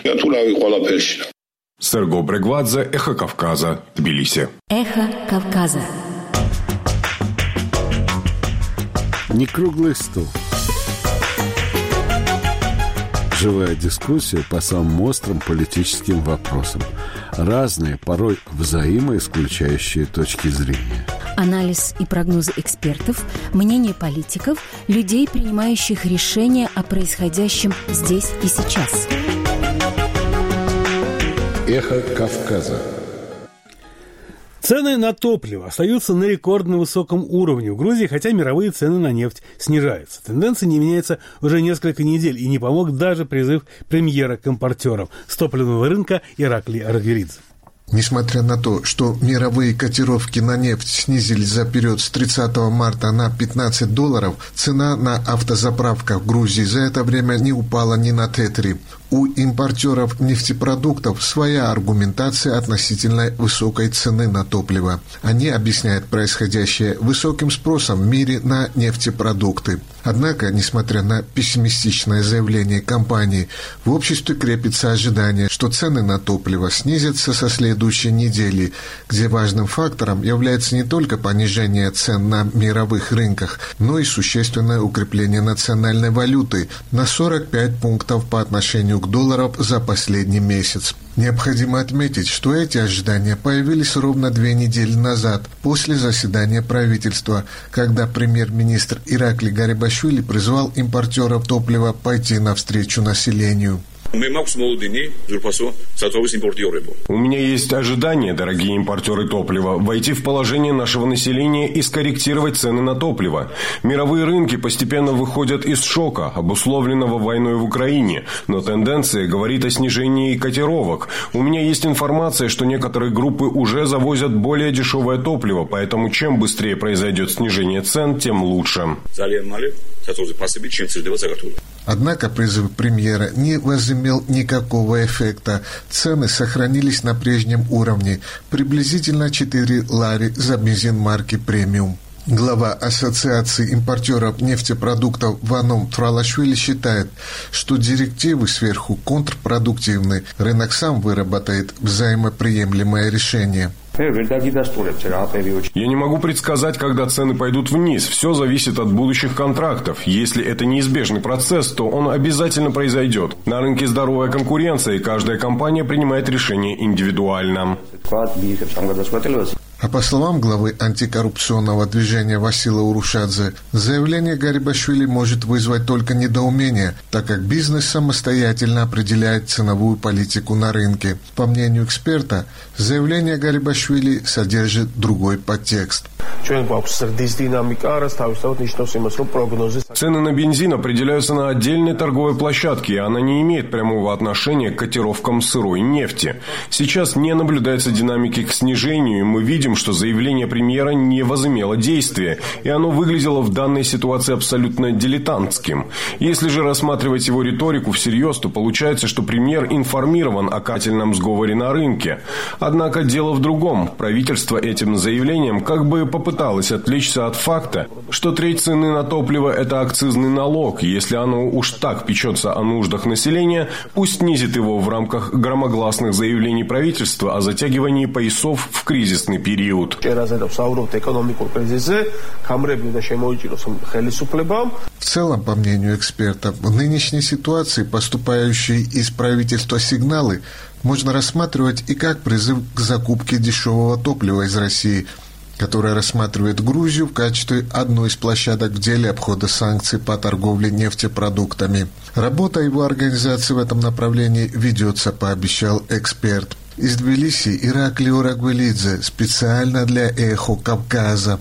Серго Бригвадзе, «Эхо Кавказа», Тбилиси. Эхо Кавказа. Не круглый стол. Живая дискуссия по самым острым политическим вопросам. Разные, порой взаимоисключающие точки зрения. Анализ и прогнозы экспертов, мнение политиков, людей, принимающих решения о происходящем здесь и сейчас. Эхо Кавказа. Цены на топливо остаются на рекордно высоком уровне в Грузии, хотя мировые цены на нефть снижаются. Тенденция не меняется уже несколько недель, и не помог даже призыв премьера к импортерам с топливного рынка Ираклий Аргверидзе. Несмотря на то, что мировые котировки на нефть снизились за период с 30 марта на $15, цена на автозаправках в Грузии за это время не упала ни на Т3. У импортеров нефтепродуктов своя аргументация относительно высокой цены на топливо. Они объясняют происходящее высоким спросом в мире на нефтепродукты. Однако, несмотря на пессимистичное заявление компании, в обществе крепится ожидание, что цены на топливо снизятся со следующей недели, где важным фактором является не только понижение цен на мировых рынках, но и существенное укрепление национальной валюты на 45 пунктов по отношению к доллару за последний месяц. Необходимо отметить, что эти ожидания появились ровно 2 недели назад, после заседания правительства, когда премьер-министр Ираклий Гарибашвили призвал импортеров топлива пойти навстречу населению. У меня есть ожидание, дорогие импортеры топлива, войти в положение нашего населения и скорректировать цены на топливо. Мировые рынки постепенно выходят из шока, обусловленного войной в Украине, но тенденция говорит о снижении котировок. У меня есть информация, что некоторые группы уже завозят более дешевое топливо, поэтому чем быстрее произойдет снижение цен, тем лучше. Однако призыв премьера не возымел никакого эффекта. Цены сохранились на прежнем уровне, приблизительно 4 лари за бензин марки «Премиум». Глава Ассоциации импортеров нефтепродуктов Ваном Тралашвили считает, что директивы сверху контрпродуктивны. Рынок сам выработает взаимоприемлемое решение. Я не могу предсказать, когда цены пойдут вниз. Все зависит от будущих контрактов. Если это неизбежный процесс, то он обязательно произойдет. На рынке здоровая конкуренция, и каждая компания принимает решение индивидуально. А по словам главы антикоррупционного движения Васила Урушадзе, заявление Гарибашвили может вызвать только недоумение, так как бизнес самостоятельно определяет ценовую политику на рынке. По мнению эксперта, заявление Гарибашвили содержит другой подтекст. Цены на бензин определяются на отдельной торговой площадке, и она не имеет прямого отношения к котировкам сырой нефти. Сейчас не наблюдается динамики к снижению, и мы видим, что заявление премьера не возымело действия, и оно выглядело в данной ситуации абсолютно дилетантским. Если же рассматривать его риторику всерьез, то получается, что премьер информирован о карательном сговоре на рынке. Однако дело в другом. Правительство этим заявлением как бы попыталось отвлечься от факта, что треть цены на топливо – это акцизный налог. Если оно уж так печется о нуждах населения, пусть снизит его в рамках громогласных заявлений правительства о затягивании поясов в кризисный период. В целом, по мнению экспертов, в нынешней ситуации поступающие из правительства сигналы можно рассматривать и как призыв к закупке дешевого топлива из России, которая рассматривает Грузию в качестве одной из площадок в деле обхода санкций по торговле нефтепродуктами. Работа его организации в этом направлении ведется, пообещал эксперт. Из Тбилиси Ираклий Урагвелидзе специально для «Эхо Кавказа».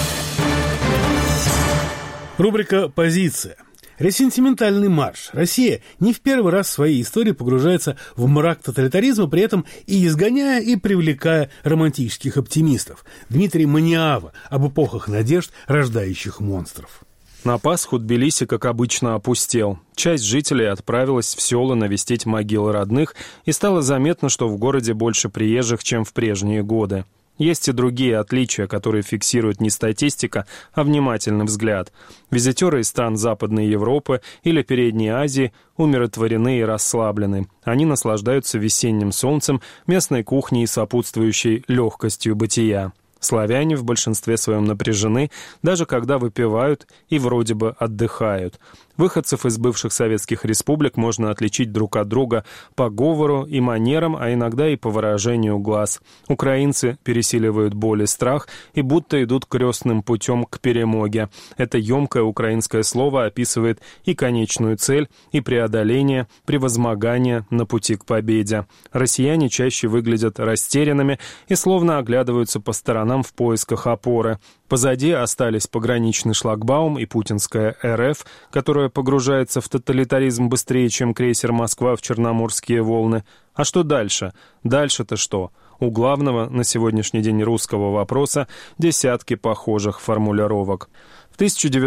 Рубрика «Позиция». Ресентиментальный марш. Россия не в первый раз в своей истории погружается в мрак тоталитаризма, при этом и изгоняя, и привлекая романтических оптимистов. Дмитрий Маниава об эпохах надежд, рождающих монстров. На Пасху Тбилиси, как обычно, опустел. Часть жителей отправилась в села навестить могилы родных, и стало заметно, что в городе больше приезжих, чем в прежние годы. Есть и другие отличия, которые фиксирует не статистика, а внимательный взгляд. Визитеры из стран Западной Европы или Передней Азии умиротворены и расслаблены. Они наслаждаются весенним солнцем, местной кухней и сопутствующей легкостью бытия. Славяне в большинстве своем напряжены, даже когда выпивают и вроде бы отдыхают. Выходцев из бывших советских республик можно отличить друг от друга по говору и манерам, а иногда и по выражению глаз. Украинцы пересиливают боль и страх и будто идут крестным путем к перемоге. Это емкое украинское слово описывает и конечную цель, и преодоление, превозмогание на пути к победе. Россияне чаще выглядят растерянными и словно оглядываются по сторонам в поисках опоры. Позади остались пограничный шлагбаум и путинская РФ, которая погружается в тоталитаризм быстрее, чем крейсер «Москва» в Черноморские волны. А что дальше? Дальше-то что? У главного на сегодняшний день русского вопроса десятки похожих формулировок. В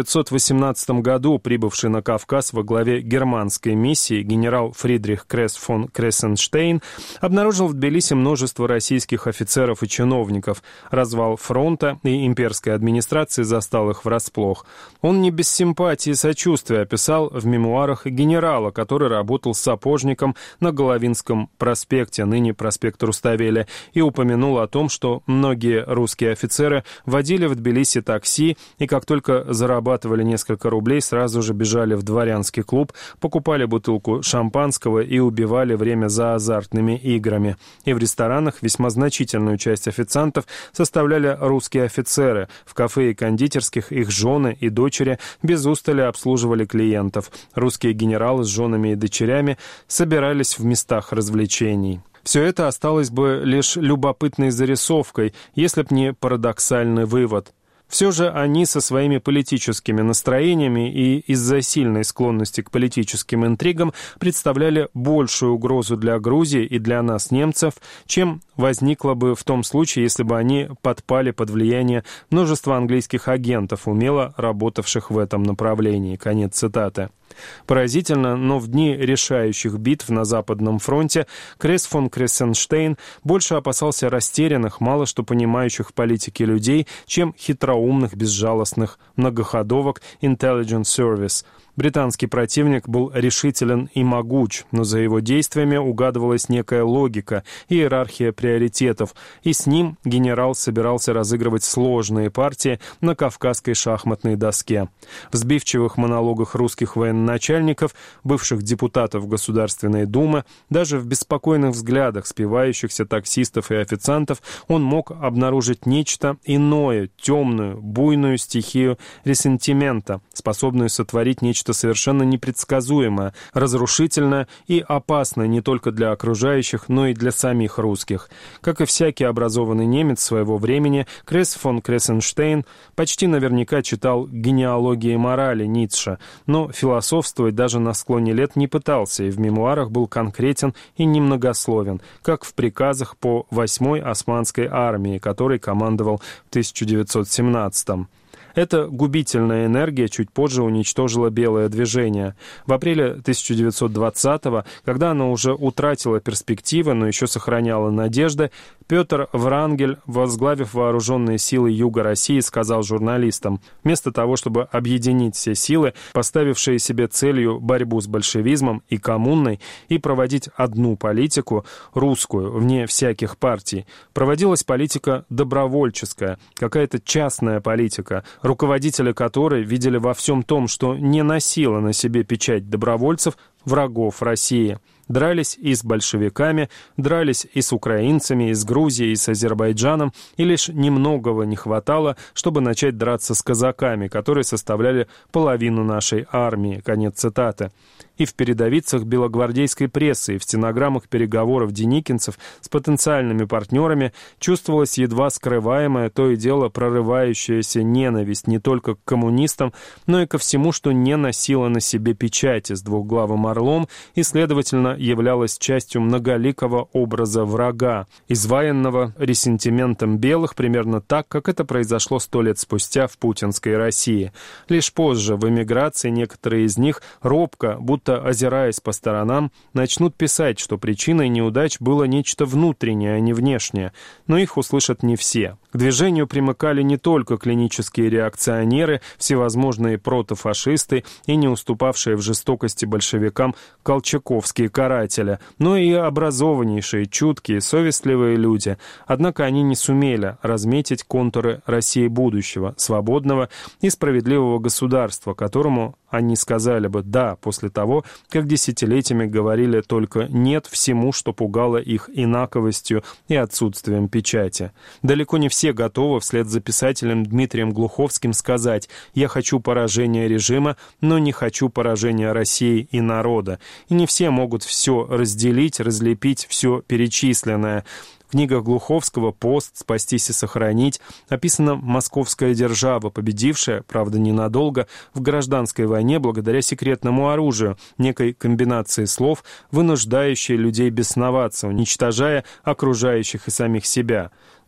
1918 году прибывший на Кавказ во главе германской миссии генерал Фридрих Кресс фон Крессенштейн обнаружил в Тбилиси множество российских офицеров и чиновников. Развал фронта и имперской администрации застал их врасплох. Он не без симпатии и сочувствия описал в мемуарах генерала, который работал сапожником на Головинском проспекте, ныне проспект Руставеля, и упомянул о том, что многие русские офицеры водили в Тбилиси такси и как только зарабатывали несколько рублей, сразу же бежали в дворянский клуб, покупали бутылку шампанского и убивали время за азартными играми. И в ресторанах весьма значительную часть официантов составляли русские офицеры. В кафе и кондитерских их жены и дочери без устали обслуживали клиентов. Русские генералы с женами и дочерями собирались в местах развлечений. Все это осталось бы лишь любопытной зарисовкой, если б не парадоксальный вывод. Все же они со своими политическими настроениями и из-за сильной склонности к политическим интригам представляли большую угрозу для Грузии и для нас, немцев, чем возникло бы в том случае, если бы они подпали под влияние множества английских агентов, умело работавших в этом направлении. Конец цитаты. Поразительно, но в дни решающих битв на Западном фронте Кресс фон Крессенштейн больше опасался растерянных, мало что понимающих в политике людей, чем хитроумных, безжалостных многоходовок Intelligence Service. Британский противник был решителен и могуч, но за его действиями угадывалась некая логика, иерархия приоритетов, и с ним генерал собирался разыгрывать сложные партии на кавказской шахматной доске. В сбивчивых монологах русских военачальников, бывших депутатов Государственной Думы, даже в беспокойных взглядах спивающихся таксистов и официантов он мог обнаружить нечто иное, темную, буйную стихию ресентимента, способную сотворить нечто совершенно непредсказуемое, разрушительное и опасное не только для окружающих, но и для самих русских. Как и всякий образованный немец своего времени, Кресс фон Крессенштейн почти наверняка читал «Генеалогии морали» Ницше, но философствовать даже на склоне лет не пытался и в мемуарах был конкретен и немногословен, как в приказах по 8-й османской армии, которой командовал в 1917-м. Эта губительная энергия чуть позже уничтожила белое движение. В апреле 1920-го, когда оно уже утратило перспективы, но еще сохраняло надежды, Петр Врангель, возглавив вооруженные силы Юга России, сказал журналистам: вместо того, чтобы объединить все силы, поставившие себе целью борьбу с большевизмом и коммуной, и проводить одну политику, русскую, вне всяких партий, проводилась политика добровольческая, какая-то частная политика, руководители которой видели во всем том, что не носило на себе печать добровольцев, врагов России. Дрались и с большевиками, дрались и с украинцами, и с Грузией, и с Азербайджаном, и лишь немногого не хватало, чтобы начать драться с казаками, которые составляли половину нашей армии. Конец цитаты. И в передовицах белогвардейской прессы, и в стенограммах переговоров деникинцев с потенциальными партнерами чувствовалась едва скрываемая, то и дело прорывающаяся ненависть не только к коммунистам, но и ко всему, что не носило на себе печати с двухглавым орлом и, следовательно, являлась частью многоликого образа врага, изваянного ресентиментом белых примерно так, как это произошло 100 лет спустя в путинской России. Лишь позже в эмиграции некоторые из них робко, будто озираясь по сторонам, начнут писать, что причиной неудач было нечто внутреннее, а не внешнее, но их услышат не все. К движению примыкали не только клинические реакционеры, всевозможные протофашисты и не уступавшие в жестокости большевикам колчаковские каратели, но и образованнейшие, чуткие, совестливые люди. Однако они не сумели разметить контуры России будущего, свободного и справедливого государства, которому они сказали бы «да» после того, как десятилетиями говорили только «нет» всему, что пугало их инаковостью и отсутствием печати. Далеко не все готовы вслед за писателем Дмитрием Глуховским сказать «я хочу поражения режима, но не хочу поражения России и народа». И не все могут все разделить, разлепить все перечисленное. В книгах Глуховского «Пост», «Спастись и сохранить» описана московская держава, победившая, правда ненадолго, в гражданской войне благодаря секретному оружию, некой комбинации слов, вынуждающей людей бесноваться, уничтожая окружающих и самих себя.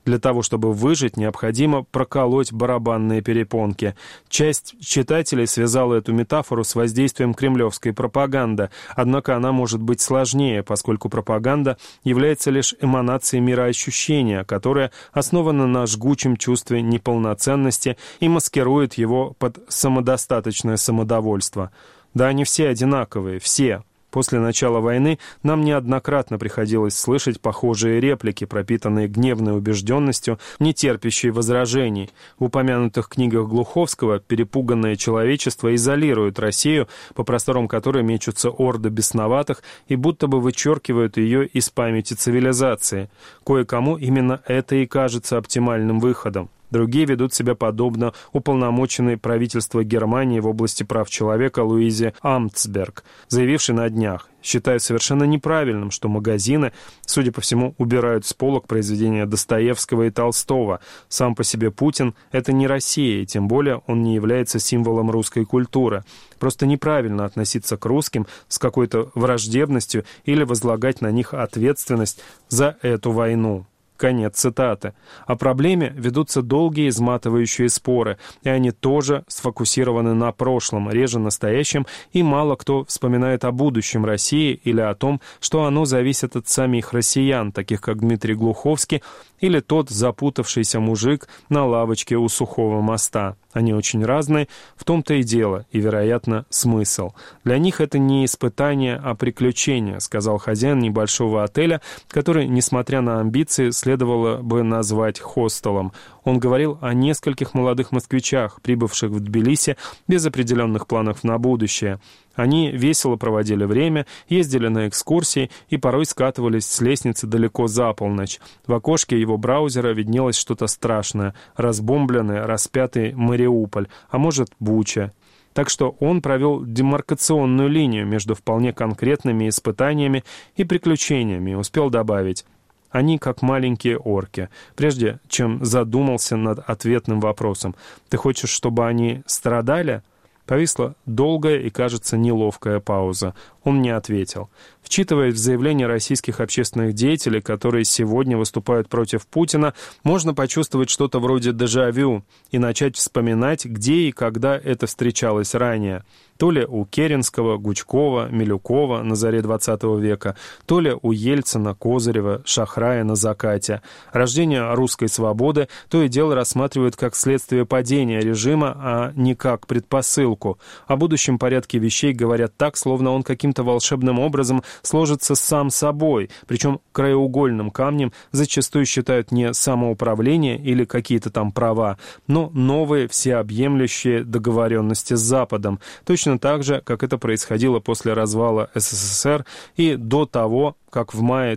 Для того, чтобы выжить, необходимо проколоть барабанные перепонки. Часть читателей связала эту метафору с воздействием кремлевской пропаганды, однако она может быть сложнее, поскольку пропаганда является лишь эманацией мироощущения, которое основано на жгучем чувстве неполноценности и маскирует его под самодостаточное самодовольство. Да, они все одинаковые, все. После начала войны нам неоднократно приходилось слышать похожие реплики, пропитанные гневной убежденностью, не терпящей возражений. В упомянутых книгах Глуховского перепуганное человечество изолирует Россию, по просторам которой мечутся орды бесноватых и будто бы вычеркивают ее из памяти цивилизации. Кое-кому именно это и кажется оптимальным выходом. Другие ведут себя подобно уполномоченной правительства Германии в области прав человека Луизе Амцберг, заявившей на днях: считаю совершенно неправильным, что магазины, судя по всему, убирают с полок произведения Достоевского и Толстого. Сам по себе Путин — это не Россия, и тем более он не является символом русской культуры. Просто неправильно относиться к русским с какой-то враждебностью или возлагать на них ответственность за эту войну. Конец цитаты. О проблеме ведутся долгие изматывающие споры, и они тоже сфокусированы на прошлом, реже настоящем, и мало кто вспоминает о будущем России или о том, что оно зависит от самих россиян, таких как Дмитрий Глуховский или тот запутавшийся мужик на лавочке у Сухого моста. Они очень разные, в том-то и дело, и, вероятно, смысл. Для них это не испытание, а приключение, сказал хозяин небольшого отеля, который, несмотря на амбиции, следовало бы назвать хостелом. Он говорил о нескольких молодых москвичах, прибывших в Тбилиси без определенных планов на будущее. Они весело проводили время, ездили на экскурсии и порой скатывались с лестницы далеко за полночь. В окошке его браузера виднелось что-то страшное, разбомбленный, распятый Мариуполь, а может, Буча. Так что он провел демаркационную линию между вполне конкретными испытаниями и приключениями и успел добавить: они как маленькие орки. Прежде чем задумался над ответным вопросом: «Ты хочешь, чтобы они страдали?» Повисла долгая и, кажется, неловкая пауза. Он не ответил. Вчитываясь в заявления российских общественных деятелей, которые сегодня выступают против Путина, можно почувствовать что-то вроде дежавю и начать вспоминать, где и когда это встречалось ранее. То ли у Керенского, Гучкова, Милюкова на заре XX века, то ли у Ельцина, Козырева, Шахрая на закате. Рождение русской свободы то и дело рассматривают как следствие падения режима, а не как предпосылку. О будущем порядке вещей говорят так, словно он каким-то волшебным образом сложится сам собой, причем краеугольным камнем зачастую считают не самоуправление или какие-то там права, но новые всеобъемлющие договоренности с Западом, точно так же, как это происходило после развала СССР и до того, как в мае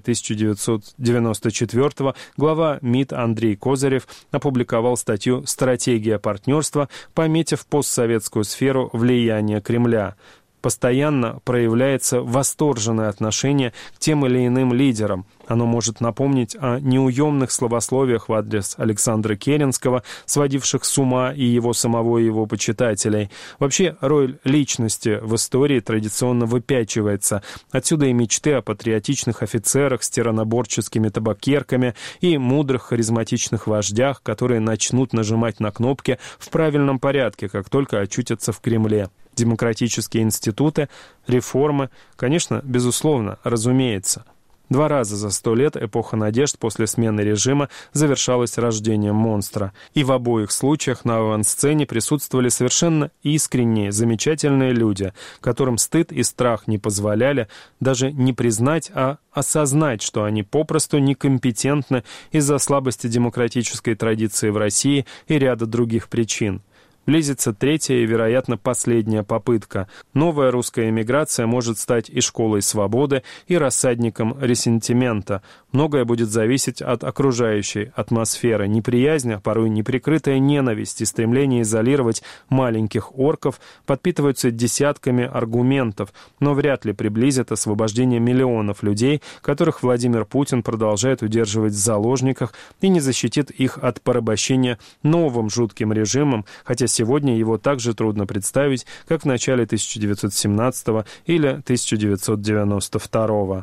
1994-го глава МИД Андрей Козырев опубликовал статью «Стратегия партнерства», пометив постсоветскую сферу влияния Кремля. Постоянно проявляется восторженное отношение к тем или иным лидерам. Оно может напомнить о неуемных словословиях в адрес Александра Керенского, сводивших с ума и его самого, и его почитателей. Вообще, роль личности в истории традиционно выпячивается. Отсюда и мечты о патриотичных офицерах с тираноборческими табакерками и мудрых харизматичных вождях, которые начнут нажимать на кнопки в правильном порядке, как только очутятся в Кремле. Демократические институты, реформы, конечно, безусловно, разумеется. 2 раза за 100 лет эпоха надежд после смены режима завершалась рождением монстра. И в обоих случаях на авансцене присутствовали совершенно искренние, замечательные люди, которым стыд и страх не позволяли даже не признать, а осознать, что они попросту некомпетентны из-за слабости демократической традиции в России и ряда других причин. Близится 3-я и, вероятно, последняя попытка. Новая русская эмиграция может стать и школой свободы, и рассадником ресентимента. Многое будет зависеть от окружающей атмосферы. Неприязнь, а порой неприкрытая ненависть и стремление изолировать маленьких орков подпитываются десятками аргументов, но вряд ли приблизят освобождение миллионов людей, которых Владимир Путин продолжает удерживать в заложниках и не защитит их от порабощения новым жутким режимом, хотя сегодня его так же трудно представить, как в начале 1917 или 1992.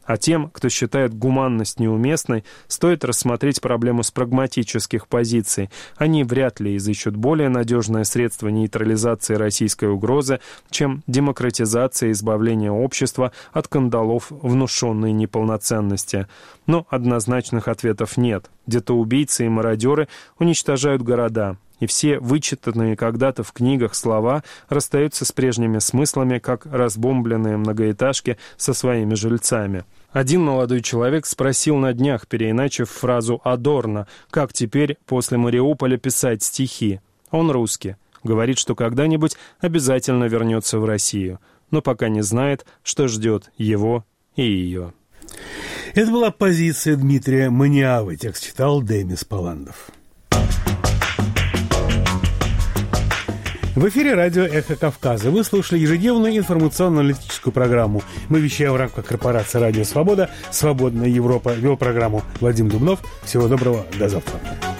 А тем, кто считает гуманность неуместной, стоит рассмотреть проблему с прагматических позиций. Они вряд ли изыщут более надежное средство нейтрализации российской угрозы, чем демократизация и избавление общества от кандалов внушенной неполноценности. Но однозначных ответов нет. Где-то убийцы и мародеры уничтожают города, и все вычитанные когда-то в книгах слова расстаются с прежними смыслами, как разбомбленные многоэтажки со своими жильцами. Один молодой человек спросил на днях, переиначив фразу Адорно, как теперь после Мариуполя писать стихи. Он русский, говорит, что когда-нибудь обязательно вернется в Россию, но пока не знает, что ждет его и ее. Это была позиция Дмитрия Маниавы. Текст читал Демис Паландов. В эфире радио «Эхо Кавказа». Вы слушали ежедневную информационно-аналитическую программу. Мы вещаем в рамках корпорации «Радио Свобода». «Свободная Европа». Вел программу Вадим Дубнов. Всего доброго. До завтра.